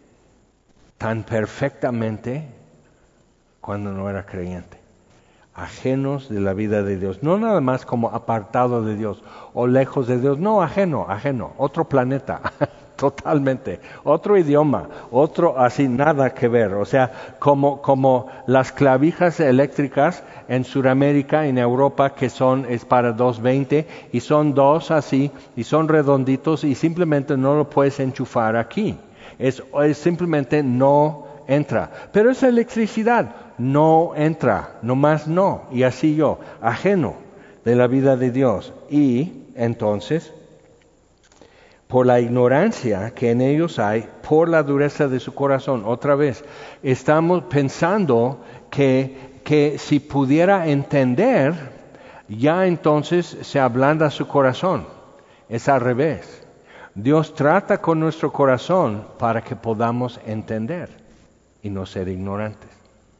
tan perfectamente cuando no era creyente. Ajenos de la vida de Dios. No nada más como apartado de Dios o lejos de Dios. No, ajeno, ajeno. Otro planeta. Totalmente. Otro idioma. Otro así, nada que ver. O sea, como, como las clavijas eléctricas en Sudamérica, en Europa, que son, es para doscientos veinte y son dos así y son redonditos y simplemente no lo puedes enchufar aquí. Es, es simplemente no entra. Pero esa electricidad no entra, nomás no. Y así yo, ajeno de la vida de Dios. Y entonces, por la ignorancia que en ellos hay, por la dureza de su corazón, otra vez, estamos pensando que, que si pudiera entender, ya entonces se ablanda su corazón. Es al revés. Dios trata con nuestro corazón para que podamos entender y no ser ignorantes.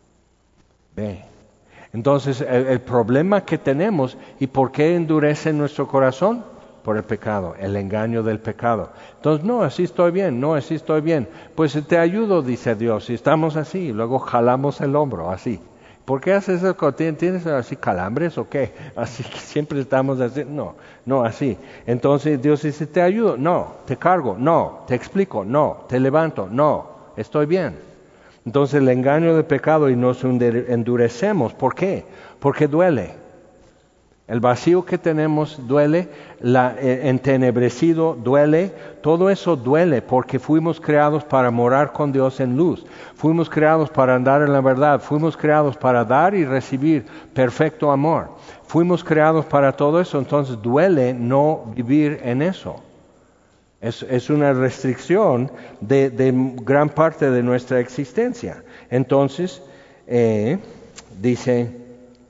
Ve. Entonces, el, el problema que tenemos, ¿y por qué endurece nuestro corazón? por el pecado, el engaño del pecado. Entonces, no, así estoy bien, no, así estoy bien. Pues te ayudo, dice Dios, y estamos así, y luego jalamos el hombro, así. ¿Por qué haces eso? ¿Tienes así calambres o qué? Así que siempre estamos así. No, no así. Entonces Dios dice, te ayudo. No, te cargo. No, te explico. No, te levanto. No, estoy bien. Entonces el engaño del pecado y nos endurecemos. ¿Por qué? Porque duele. El vacío que tenemos duele, la, eh, entenebrecido duele, todo eso duele porque fuimos creados para morar con Dios en luz, fuimos creados para andar en la verdad, fuimos creados para dar y recibir perfecto amor, fuimos creados para todo eso, entonces duele no vivir en eso. Es, es una restricción de, de gran parte de nuestra existencia. Entonces, eh, dice...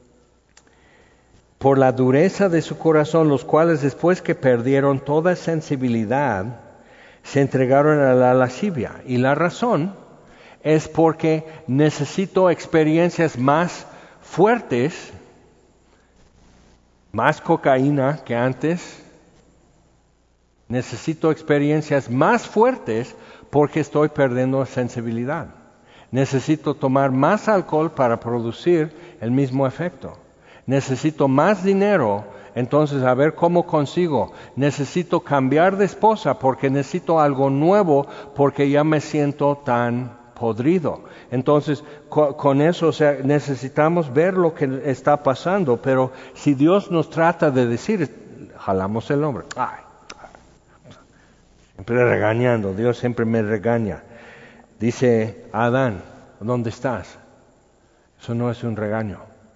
por la dureza de su corazón, los cuales después que perdieron toda sensibilidad, se entregaron a la lascivia. Y la razón es porque necesito experiencias más fuertes, más cocaína que antes. Necesito experiencias más fuertes porque estoy perdiendo sensibilidad. Necesito tomar más alcohol para producir el mismo efecto. Necesito más dinero, entonces a ver cómo consigo. Necesito cambiar de esposa porque necesito algo nuevo porque ya me siento tan podrido. Entonces, co- con eso, o sea, necesitamos ver lo que está pasando, pero si Dios nos trata de decir, jalamos el hombro. Ay, siempre regañando, Dios siempre me regaña. Dice Adán, ¿dónde estás? Eso no es un regaño.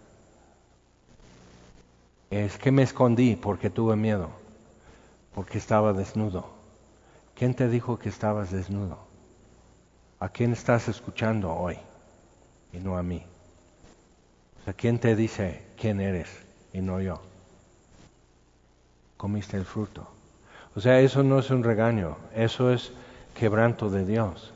Es que me escondí porque tuve miedo, porque estaba desnudo. ¿Quién te dijo que estabas desnudo? ¿A quién estás escuchando hoy y no a mí? O sea, ¿quién te dice quién eres y no yo? Comiste el fruto. O sea, eso no es un regaño, eso es quebranto de Dios.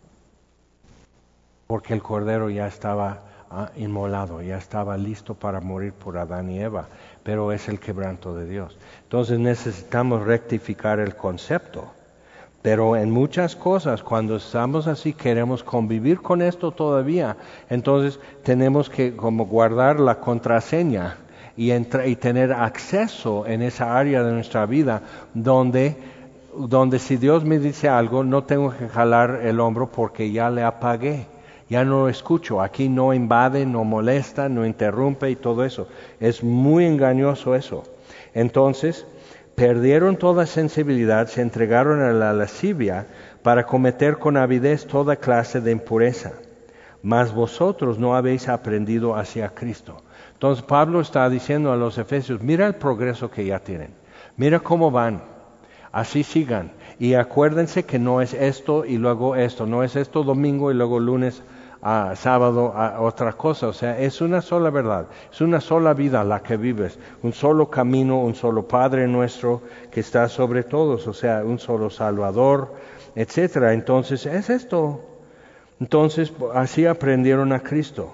Porque el Cordero ya estaba ah, inmolado, ya estaba listo para morir por Adán y Eva, pero es el quebranto de Dios. Entonces necesitamos rectificar el concepto. Pero en muchas cosas, cuando estamos así, queremos convivir con esto todavía, entonces tenemos que como guardar la contraseña y, entra, y tener acceso en esa área de nuestra vida donde, donde si Dios me dice algo, no tengo que jalar el hombro porque ya le apagué. Ya no lo escucho, aquí no invade, no molesta, no interrumpe y todo eso. Es muy engañoso eso. Entonces, perdieron toda sensibilidad, se entregaron a la lascivia para cometer con avidez toda clase de impureza. Mas vosotros no habéis aprendido hacia Cristo. Entonces Pablo está diciendo a los efesios, mira el progreso que ya tienen, mira cómo van, así sigan. Y acuérdense que no es esto y luego esto, no es esto domingo y luego lunes a sábado a otra cosa. O sea, es una sola verdad, es una sola vida la que vives, un solo camino, un solo Padre nuestro que está sobre todos, o sea, un solo Salvador, etcétera. Entonces, es esto. Entonces, así aprendieron a Cristo.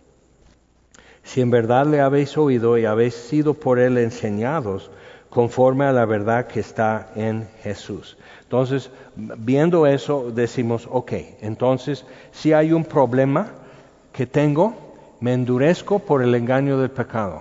Si en verdad le habéis oído y habéis sido por él enseñados, conforme a la verdad que está en Jesús. Entonces, viendo eso, decimos, ok, entonces, si hay un problema que tengo, me endurezco por el engaño del pecado.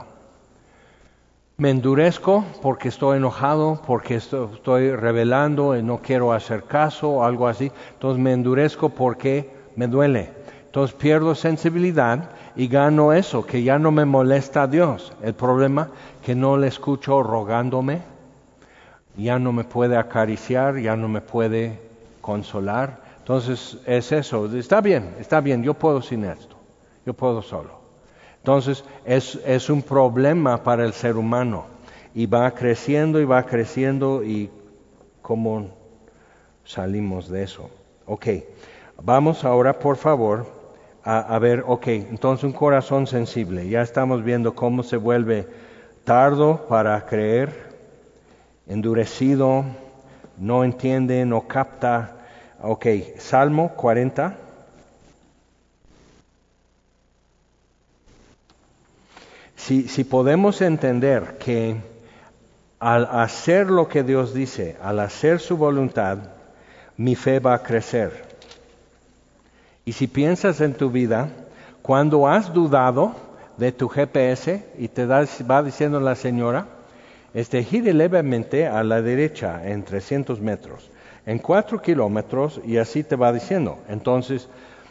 Me endurezco porque estoy enojado, porque estoy rebelando y no quiero hacer caso o algo así. Entonces, me endurezco porque me duele. Entonces, pierdo sensibilidad y gano eso, que ya no me molesta a Dios. El problema que no le escucho rogándome, ya no me puede acariciar, ya no me puede consolar. Entonces es eso, está bien, está bien, yo puedo sin esto, yo puedo solo. Entonces es, es un problema para el ser humano y va creciendo y va creciendo y ¿cómo salimos de eso? Ok, vamos ahora por favor a, a ver, ok, entonces un corazón sensible, ya estamos viendo cómo se vuelve tardo para creer, endurecido, no entiende, no capta. Ok, Salmo cuarenta. Si, si podemos entender que al hacer lo que Dios dice, al hacer su voluntad, mi fe va a crecer. Y si piensas en tu vida, cuando has dudado de tu G P S y te das, va diciendo la señora, este, gire levemente a la derecha en trescientos metros, en cuatro kilómetros, y así te va diciendo. Entonces,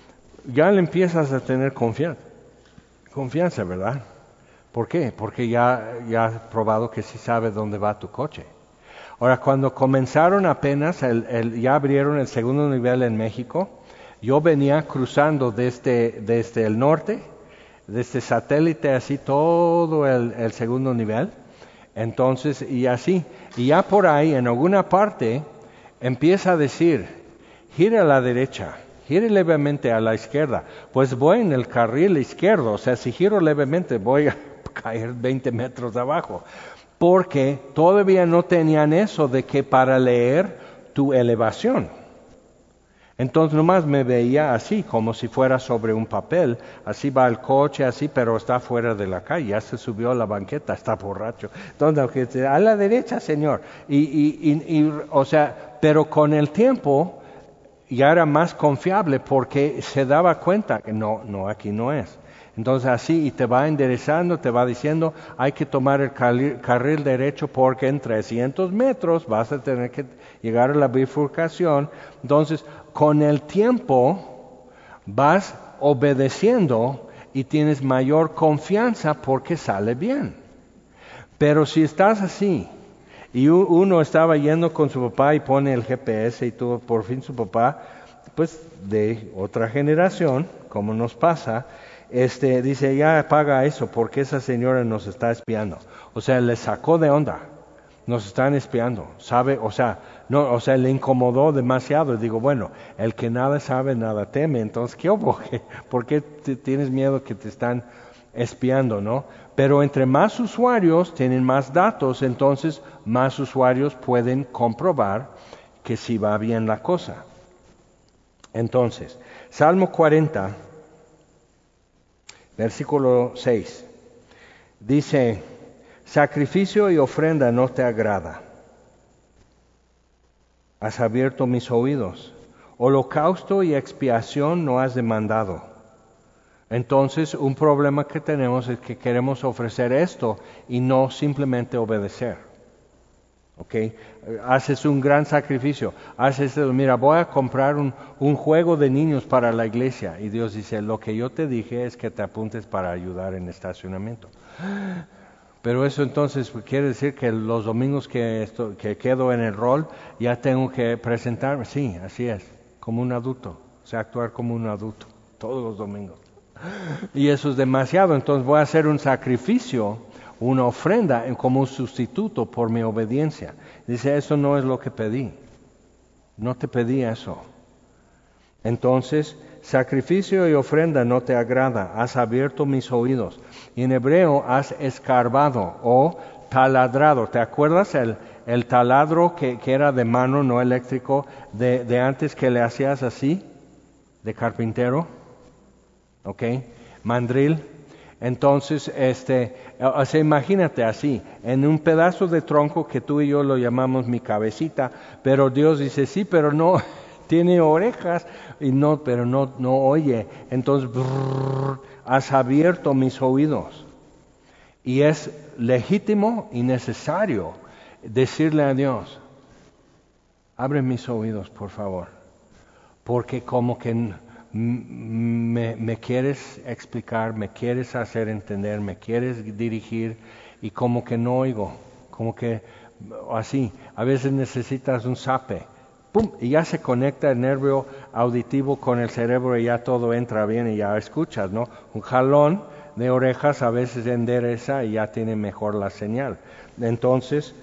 ya le empiezas a tener confianza, confianza, ¿verdad? ¿Por qué? Porque ya, ya has probado que sí sabe dónde va tu coche. Ahora, cuando comenzaron apenas, el, el, ya abrieron el segundo nivel en México, yo venía cruzando desde, desde el norte, desde satélite, así todo el, el segundo nivel. Entonces, y así, y ya por ahí, en alguna parte, empieza a decir, gire a la derecha, gire levemente a la izquierda. Pues voy en el carril izquierdo, o sea, si giro levemente voy a caer veinte metros abajo. Porque todavía no tenían eso de que para leer tu elevación. Entonces nomás me veía así, como si fuera sobre un papel, así va el coche, así, pero está fuera de la calle, ya se subió a la banqueta, está borracho. Entonces, a la derecha, señor. Y, y, y, y, o sea, pero con el tiempo ya era más confiable porque se daba cuenta que no, no, aquí no es. Entonces así, y te va enderezando, te va diciendo, hay que tomar el carril, carril derecho porque en trescientos metros vas a tener que llegar a la bifurcación. Entonces, con el tiempo vas obedeciendo y tienes mayor confianza porque sale bien. Pero si estás así, y uno estaba yendo con su papá y pone el G P S y todo, por fin su papá, pues de otra generación, como nos pasa, este, dice, ya apaga eso porque esa señora nos está espiando. O sea, le sacó de onda, nos están espiando, sabe, o sea, no, o sea, le incomodó demasiado. Y digo, bueno, el que nada sabe, nada teme. Entonces, ¿qué hubo? ¿Por qué te tienes miedo que te están espiando, no? Pero entre más usuarios tienen más datos, entonces más usuarios pueden comprobar que sí va bien la cosa. Entonces, Salmo cuarenta, versículo seis, dice, sacrificio y ofrenda no te agrada. Has abierto mis oídos. Holocausto y expiación no has demandado. Entonces, un problema que tenemos es que queremos ofrecer esto y no simplemente obedecer. ¿Ok? Haces un gran sacrificio. Haces, mira, voy a comprar un, un juego de niños para la iglesia. Y Dios dice, lo que yo te dije es que te apuntes para ayudar en estacionamiento. Pero eso entonces quiere decir que los domingos que, esto, que quedo en el rol ya tengo que presentarme. Sí, así es, como un adulto. O sea, actuar como un adulto todos los domingos. Y eso es demasiado. Entonces voy a hacer un sacrificio, una ofrenda como un sustituto por mi obediencia. Dice, eso no es lo que pedí. No te pedí eso. Entonces, sacrificio y ofrenda no te agrada. Has abierto mis oídos. Y en hebreo has escarbado o taladrado. ¿Te acuerdas el, el taladro que, que era de mano, no eléctrico, de, de antes que le hacías así, de carpintero? ¿Ok? Mandril. Entonces, este, o sea, imagínate así, en un pedazo de tronco que tú y yo lo llamamos mi cabecita, pero Dios dice, sí, pero no, tiene orejas, y no, pero no, no oye. Entonces, brrr, has abierto mis oídos. Y es legítimo y necesario decirle a Dios, abre mis oídos, por favor, porque como que Me, me quieres explicar, me quieres hacer entender, me quieres dirigir y como que no oigo, como que así, a veces necesitas un zape, ¡pum! Y ya se conecta el nervio auditivo con el cerebro y ya todo entra bien y ya escuchas, ¿no? Un jalón de orejas a veces endereza y ya tiene mejor la señal. Entonces,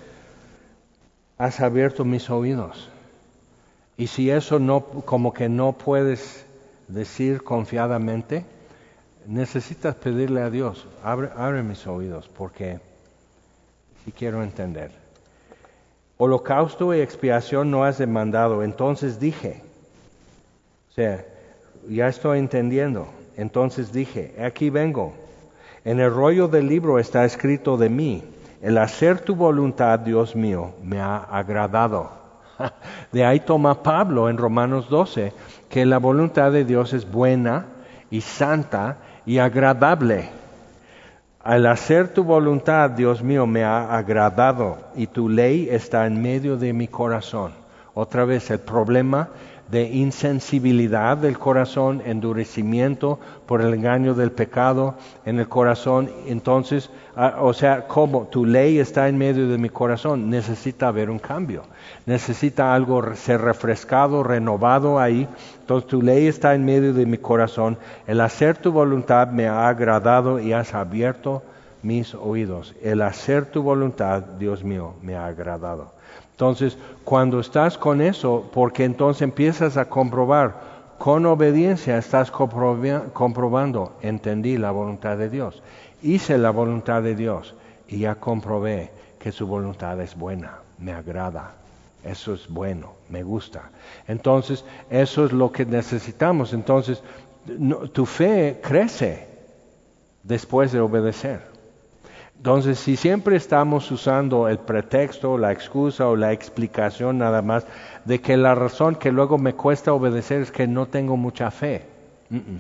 has abierto mis oídos. Y si eso no, como que no puedes decir confiadamente, necesitas pedirle a Dios, abre, abre mis oídos, porque si quiero entender. Holocausto y expiación no has demandado. Entonces dije, o sea, ya estoy entendiendo. Entonces dije, aquí vengo. En el rollo del libro está escrito de mí. El hacer tu voluntad, Dios mío, me ha agradado. De ahí toma Pablo en Romanos doce, que la voluntad de Dios es buena y santa y agradable. Al hacer tu voluntad, Dios mío, me ha agradado y tu ley está en medio de mi corazón. Otra vez el problema de insensibilidad del corazón, endurecimiento por el engaño del pecado en el corazón. Entonces, ah, o sea, como tu ley está en medio de mi corazón, necesita haber un cambio. Necesita algo ser refrescado, renovado ahí. Entonces, tu ley está en medio de mi corazón. El hacer tu voluntad me ha agradado y has abierto mis oídos. El hacer tu voluntad, Dios mío, me ha agradado. Entonces, cuando estás con eso, porque entonces empiezas a comprobar, con obediencia estás comprobando, entendí la voluntad de Dios, hice la voluntad de Dios y ya comprobé que su voluntad es buena, me agrada, eso es bueno, me gusta. Entonces, eso es lo que necesitamos. Entonces, no, tu fe crece después de obedecer. Entonces, si siempre estamos usando el pretexto, la excusa o la explicación nada más de que la razón que luego me cuesta obedecer es que no tengo mucha fe. Uh-uh.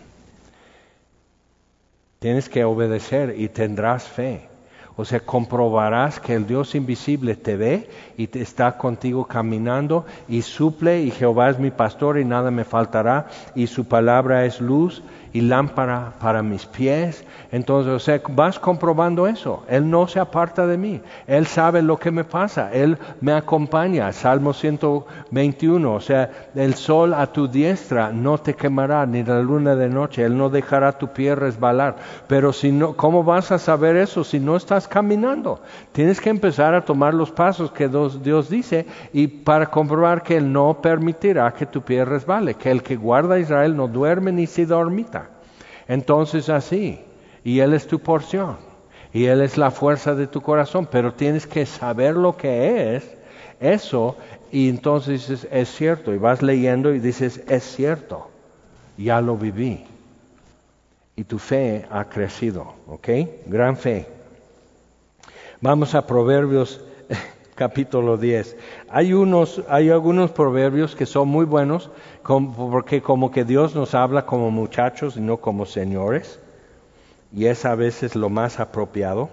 Tienes que obedecer y tendrás fe. O sea, comprobarás que el Dios invisible te ve y te está contigo caminando y suple, y Jehová es mi pastor y nada me faltará, y su palabra es luz y lámpara para mis pies. Entonces, o sea, vas comprobando eso. Él no se aparta de mí. Él sabe lo que me pasa. Él me acompaña. Salmo ciento veintiuno. O sea, el sol a tu diestra no te quemará, ni la luna de noche. Él no dejará tu pie resbalar. Pero si no, ¿cómo vas a saber eso si no estás caminando? Tienes que empezar a tomar los pasos que Dios, Dios dice, y para comprobar que Él no permitirá que tu pie resbale, que el que guarda a Israel no duerme ni se dormita. Entonces así, y Él es tu porción, y Él es la fuerza de tu corazón, pero tienes que saber lo que es eso, y entonces dices, es cierto, y vas leyendo y dices, es cierto, ya lo viví, y tu fe ha crecido, ¿ok? Gran fe. Vamos a Proverbios capítulo diez. Hay unos, hay algunos proverbios que son muy buenos, como, porque como que Dios nos habla como muchachos y no como señores, y es a veces lo más apropiado.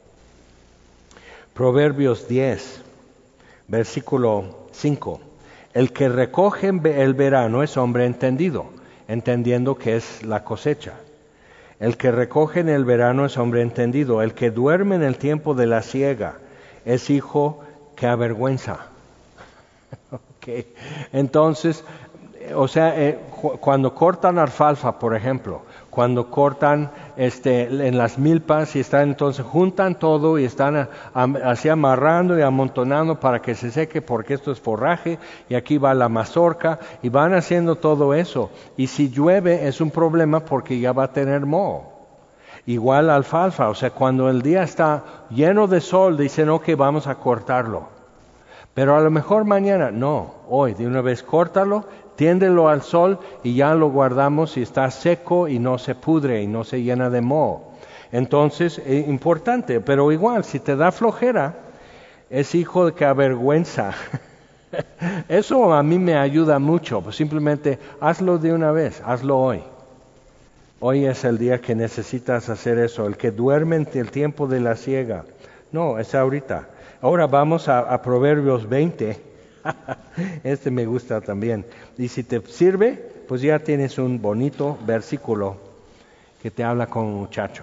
Proverbios diez, versículo cinco. El que recoge el verano es hombre entendido, entendiendo que es la cosecha. El que recoge en el verano es hombre entendido. El que duerme en el tiempo de la siega es hijo que avergüenza. Okay. Entonces, o sea, eh, cu- cuando cortan alfalfa, por ejemplo, cuando cortan este, en las milpas y están, entonces juntan todo y están a, a, así amarrando y amontonando para que se seque, porque esto es forraje y aquí va la mazorca y van haciendo todo eso. Y si llueve es un problema porque ya va a tener moho. Igual la alfalfa, o sea, cuando el día está lleno de sol, dicen, ok, vamos a cortarlo. Pero a lo mejor mañana, no, hoy de una vez córtalo, tiéndelo al sol y ya lo guardamos y está seco y no se pudre y no se llena de moho. Entonces, es importante, pero igual, si te da flojera, es hijo de que avergüenza. Eso a mí me ayuda mucho, pues simplemente hazlo de una vez, hazlo hoy. Hoy es el día que necesitas hacer eso. El que duerme en el tiempo de la siega, no, es ahorita. Ahora vamos a, a Proverbios veinte. Este me gusta también. Y si te sirve, pues ya tienes un bonito versículo que te habla como muchacho.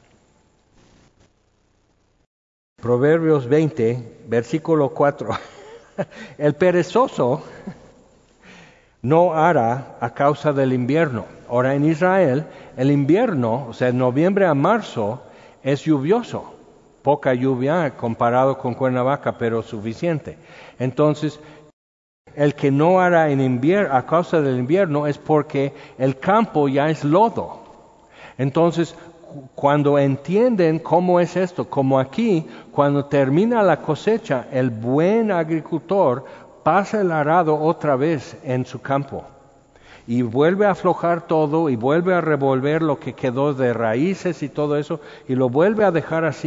Proverbios veinte, versículo cuatro. El perezoso no hará a causa del invierno. Ahora en Israel, el invierno, o sea, de noviembre a marzo, es lluvioso. Poca lluvia comparado con Cuernavaca, pero suficiente. Entonces, el que no hará en invierno, a causa del invierno es porque el campo ya es lodo. Entonces, cuando entienden cómo es esto, como aquí, cuando termina la cosecha, el buen agricultor pasa el arado otra vez en su campo y vuelve a aflojar todo y vuelve a revolver lo que quedó de raíces y todo eso y lo vuelve a dejar así.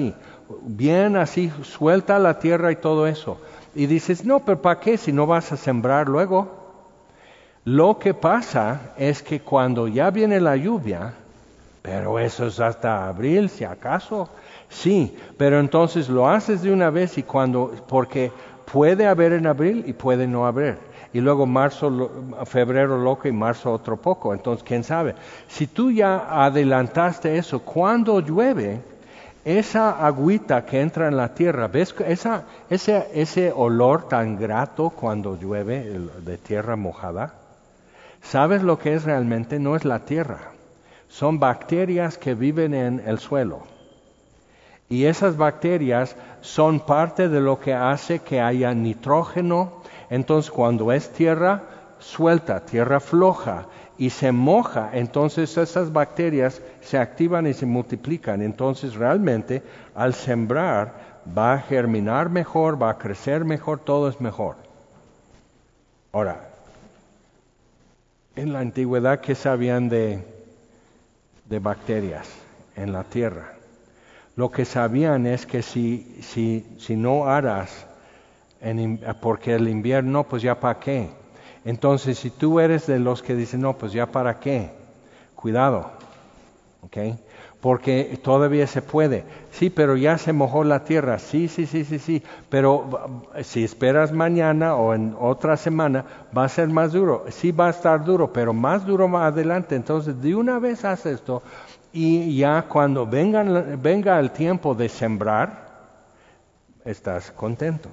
bien así, suelta la tierra y todo eso. Y dices, no, pero ¿para qué si no vas a sembrar luego? Lo que pasa es que cuando ya viene la lluvia, pero eso es hasta abril, si acaso, sí, pero entonces lo haces de una vez y cuando, porque puede haber en abril y puede no haber. Y luego marzo, febrero loco y marzo otro poco. Entonces, ¿quién sabe? Si tú ya adelantaste eso, cuando llueve, esa agüita que entra en la tierra, ¿ves? Esa, ese, ese olor tan grato cuando llueve de tierra mojada, ¿sabes lo que es realmente? No es la tierra. Son bacterias que viven en el suelo. Y esas bacterias son parte de lo que hace que haya nitrógeno. Entonces, cuando es tierra suelta, tierra floja, y se moja, entonces esas bacterias se activan y se multiplican. Entonces, realmente, al sembrar, va a germinar mejor, va a crecer mejor, todo es mejor. Ahora, en la antigüedad, ¿qué sabían de, de bacterias en la tierra? Lo que sabían es que si, si, si no aras, en, porque el invierno, pues ya para qué. Entonces, si tú eres de los que dicen, no, pues ya para qué, cuidado, ¿ok? Porque todavía se puede. Sí, pero ya se mojó la tierra, sí, sí, sí, sí, sí, pero si esperas mañana o en otra semana, va a ser más duro. Sí va a estar duro, pero más duro más adelante. Entonces, de una vez haz esto y ya cuando vengan, venga el tiempo de sembrar, estás contento.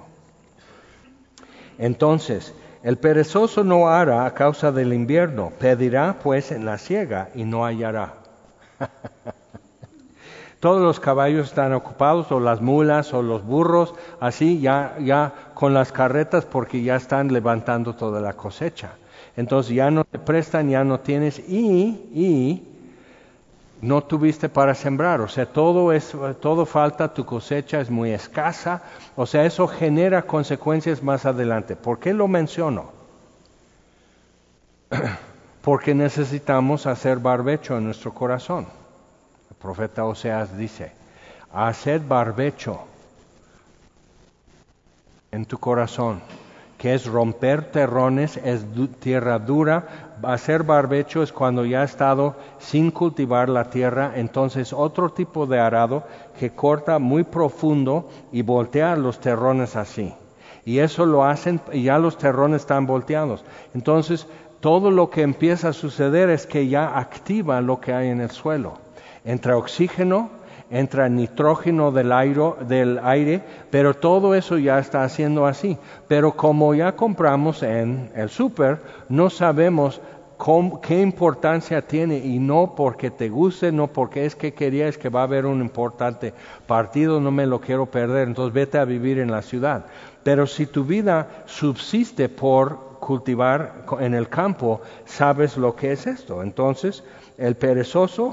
Entonces, el perezoso no hará a causa del invierno, pedirá pues en la siega y no hallará. Todos los caballos están ocupados, o las mulas, o los burros, así ya, ya con las carretas porque ya están levantando toda la cosecha. Entonces ya no te prestan, ya no tienes y, y no tuviste para sembrar. O sea, todo es, todo falta, tu cosecha es muy escasa. O sea, eso genera consecuencias más adelante. ¿Por qué lo menciono? Porque necesitamos hacer barbecho en nuestro corazón. El profeta Oseas dice, haced barbecho en tu corazón, que es romper terrones, es du- tierra dura. Hacer barbecho es cuando ya ha estado sin cultivar la tierra, entonces otro tipo de arado que corta muy profundo y voltea los terrones así. Y eso lo hacen, y ya los terrones están volteados. Entonces, todo lo que empieza a suceder es que ya activa lo que hay en el suelo. Entra oxígeno, entra nitrógeno del aire, del aire, pero todo eso ya está haciendo así. Pero como ya compramos en el súper, no sabemos cómo, qué importancia tiene, y no porque te guste, no porque es que querías que va a haber un importante partido, no me lo quiero perder, entonces vete a vivir en la ciudad. Pero si tu vida subsiste por cultivar en el campo, sabes lo que es esto. Entonces, el perezoso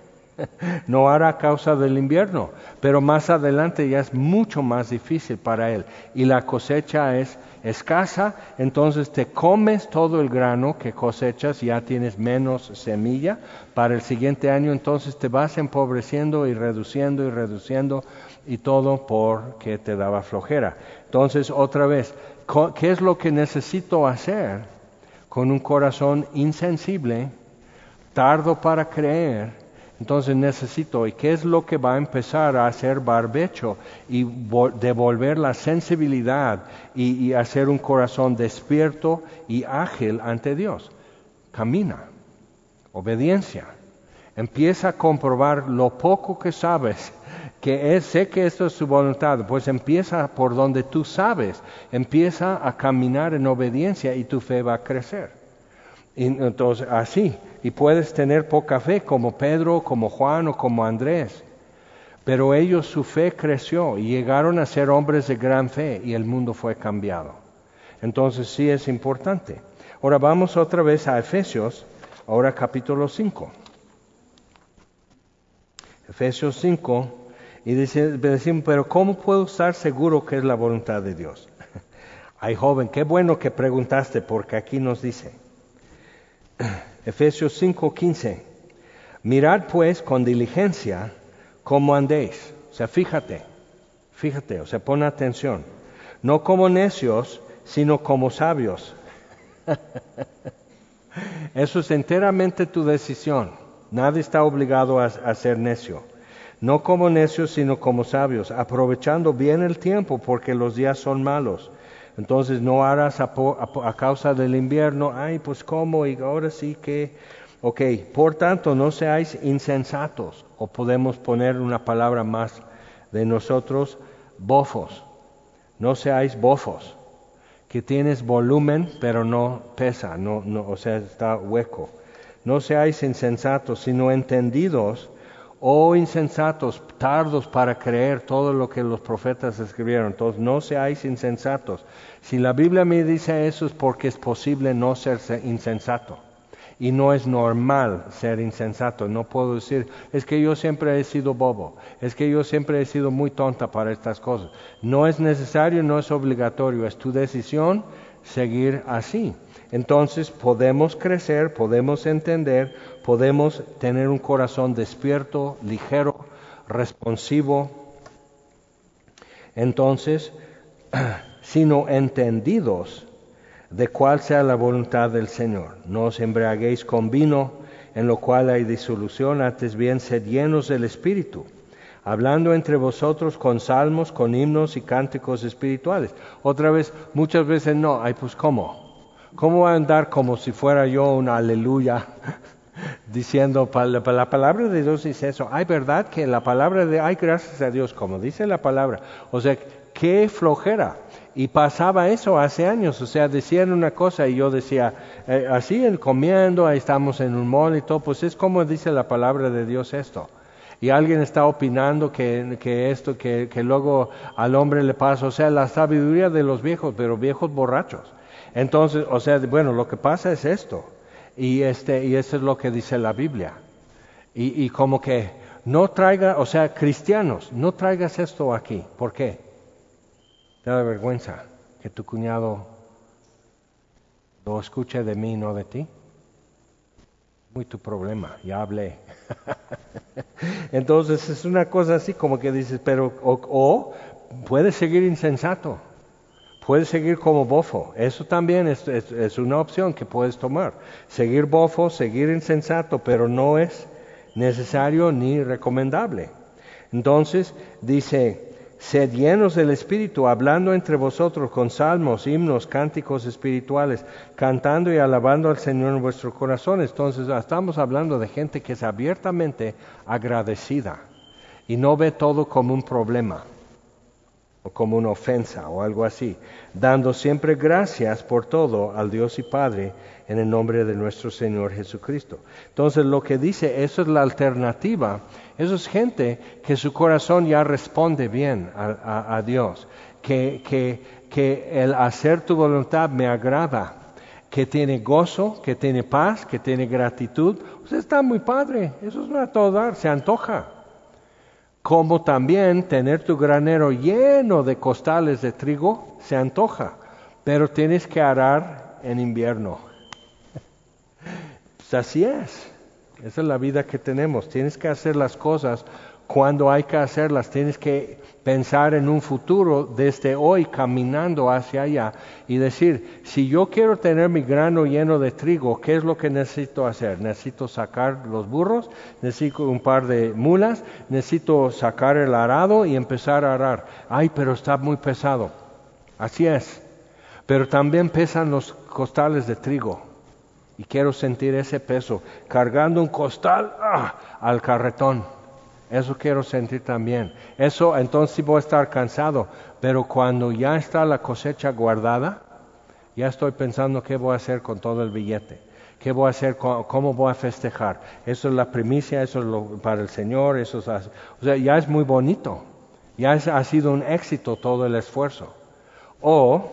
no hará a causa del invierno, pero más adelante ya es mucho más difícil para él y la cosecha es escasa, entonces te comes todo el grano que cosechas, ya tienes menos semilla para el siguiente año, entonces te vas empobreciendo y reduciendo y reduciendo y todo porque te daba flojera. Entonces, otra vez, ¿qué es lo que necesito hacer con un corazón insensible, tardo para creer? Entonces necesito, ¿y qué es lo que va a empezar a hacer barbecho y devolver la sensibilidad y, y hacer un corazón despierto y ágil ante Dios? Camina, obediencia. Empieza a comprobar lo poco que sabes, que es, sé que esto es su voluntad, pues empieza por donde tú sabes, empieza a caminar en obediencia y tu fe va a crecer. Y entonces así, y puedes tener poca fe como Pedro, como Juan o como Andrés, pero ellos su fe creció y llegaron a ser hombres de gran fe y el mundo fue cambiado. Entonces sí es importante. Ahora vamos otra vez a Efesios, ahora capítulo cinco. Efesios cinco, y dice, decimos, pero ¿cómo puedo estar seguro que es la voluntad de Dios? Ay, joven, qué bueno que preguntaste, porque aquí nos dice, Efesios cinco quince, mirad pues con diligencia cómo andéis. O sea, fíjate, Fíjate, o sea, pon atención. No como necios, sino como sabios. Eso es enteramente tu decisión. Nadie está obligado a, a ser necio. No como necios, sino como sabios, aprovechando bien el tiempo, porque los días son malos. Entonces no harás a, a, a causa del invierno, ay, pues cómo, y ahora sí que... Ok, por tanto, no seáis insensatos, o podemos poner una palabra más de nosotros, bofos. No seáis bofos, que tienes volumen, pero no pesa, no, no, o sea, está hueco. No seáis insensatos, sino entendidos, o insensatos, tardos para creer todo lo que los profetas escribieron. Entonces, no seáis insensatos. Si la Biblia me dice eso es porque es posible no ser insensato. Y no es normal ser insensato. No puedo decir, es que yo siempre he sido bobo, es que yo siempre he sido muy tonta para estas cosas. No es necesario, no es obligatorio, es tu decisión seguir así. Entonces podemos crecer, podemos entender, podemos tener un corazón despierto, ligero, responsivo. Entonces, sino entendidos de cuál sea la voluntad del Señor. No os embriaguéis con vino, en lo cual hay disolución, antes bien sed llenos del Espíritu, hablando entre vosotros con salmos, con himnos y cánticos espirituales. Otra vez, muchas veces no, ay pues ¿cómo? ¿Cómo voy a andar como si fuera yo un aleluya? Diciendo, la palabra de Dios dice eso. Ay, ¿verdad que la palabra de, ay, gracias a Dios, como dice la palabra? O sea, qué flojera. Y pasaba eso hace años, o sea, decían una cosa y yo decía, eh, así comiendo, ahí estamos en un mall y todo, pues es como dice la palabra de Dios esto. Y alguien está opinando que, que esto, que, que luego al hombre le pasa, o sea, la sabiduría de los viejos, pero viejos borrachos. Entonces, o sea, bueno, lo que pasa es esto. Y este y eso es lo que dice la Biblia. Y, y como que no traiga, o sea, cristianos, no traigas esto aquí. ¿Por qué? Te da vergüenza que tu cuñado lo escuche de mí, no de ti. Muy tu problema, ya hablé. Entonces es una cosa así como que dices, pero o, o puedes seguir insensato. Puedes seguir como bofo, eso también es, es, es una opción que puedes tomar. Seguir bofo, seguir insensato, pero no es necesario ni recomendable. Entonces dice, sed llenos del Espíritu, hablando entre vosotros con salmos, himnos, cánticos espirituales, cantando y alabando al Señor en vuestros corazones. Entonces estamos hablando de gente que es abiertamente agradecida y no ve todo como un problema o como una ofensa o algo así, dando siempre gracias por todo al Dios y Padre en el nombre de nuestro Señor Jesucristo. Entonces lo que dice, eso es la alternativa, eso es gente que su corazón ya responde bien a, a, a Dios, que, que, que el hacer tu voluntad me agrada, que tiene gozo, que tiene paz, que tiene gratitud, pues está muy padre, eso es no a todo dar, se antoja. Como también tener tu granero lleno de costales de trigo se antoja, pero tienes que arar en invierno. Pues así es, esa es la vida que tenemos, tienes que hacer las cosas cuando hay que hacerlas, tienes que pensar en un futuro desde hoy caminando hacia allá y decir, si yo quiero tener mi grano lleno de trigo, ¿qué es lo que necesito hacer? Necesito sacar los burros, necesito un par de mulas, necesito sacar el arado y empezar a arar. Ay, pero está muy pesado. Así es, pero también pesan los costales de trigo y quiero sentir ese peso, cargando un costal ¡ah! Al carretón. Eso quiero sentir también. Eso entonces sí voy a estar cansado, pero cuando ya está la cosecha guardada, ya estoy pensando qué voy a hacer con todo el billete, qué voy a hacer, cómo voy a festejar. Eso es la primicia, eso es lo, para el Señor, eso es, o sea, ya es muy bonito, ya es, ha sido un éxito todo el esfuerzo. O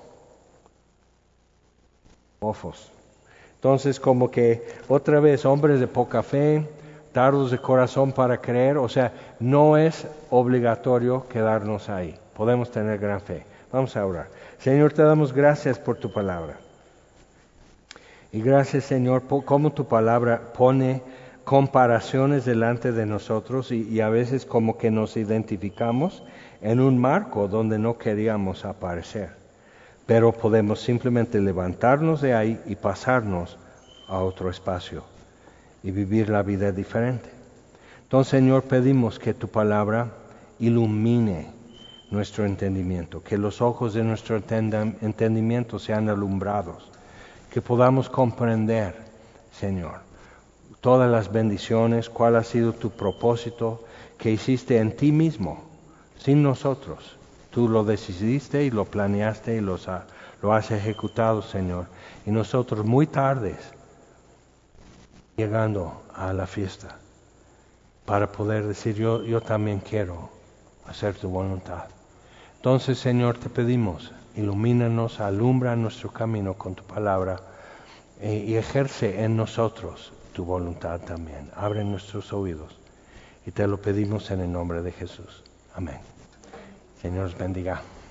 bofos. Entonces como que otra vez hombres de poca fe, tardos de corazón para creer, o sea, no es obligatorio quedarnos ahí. Podemos tener gran fe. Vamos a orar. Señor, te damos gracias por tu palabra. Y gracias, Señor, por cómo tu palabra pone comparaciones delante de nosotros y, y a veces como que nos identificamos en un marco donde no queríamos aparecer, pero podemos simplemente levantarnos de ahí y pasarnos a otro espacio y vivir la vida diferente. Entonces, Señor, pedimos que tu palabra ilumine nuestro entendimiento, que los ojos de nuestro entendimiento sean alumbrados, que podamos comprender, Señor, todas las bendiciones, cuál ha sido tu propósito que hiciste en ti mismo, sin nosotros. Tú lo decidiste y lo planeaste y los ha, lo has ejecutado, Señor. Y nosotros muy tardes, llegando a la fiesta, para poder decir, yo, yo también quiero hacer tu voluntad. Entonces, Señor, te pedimos, ilumínanos, alumbra nuestro camino con tu palabra eh, y ejerce en nosotros tu voluntad también. Abre nuestros oídos y te lo pedimos en el nombre de Jesús. Amén. Señor os bendiga.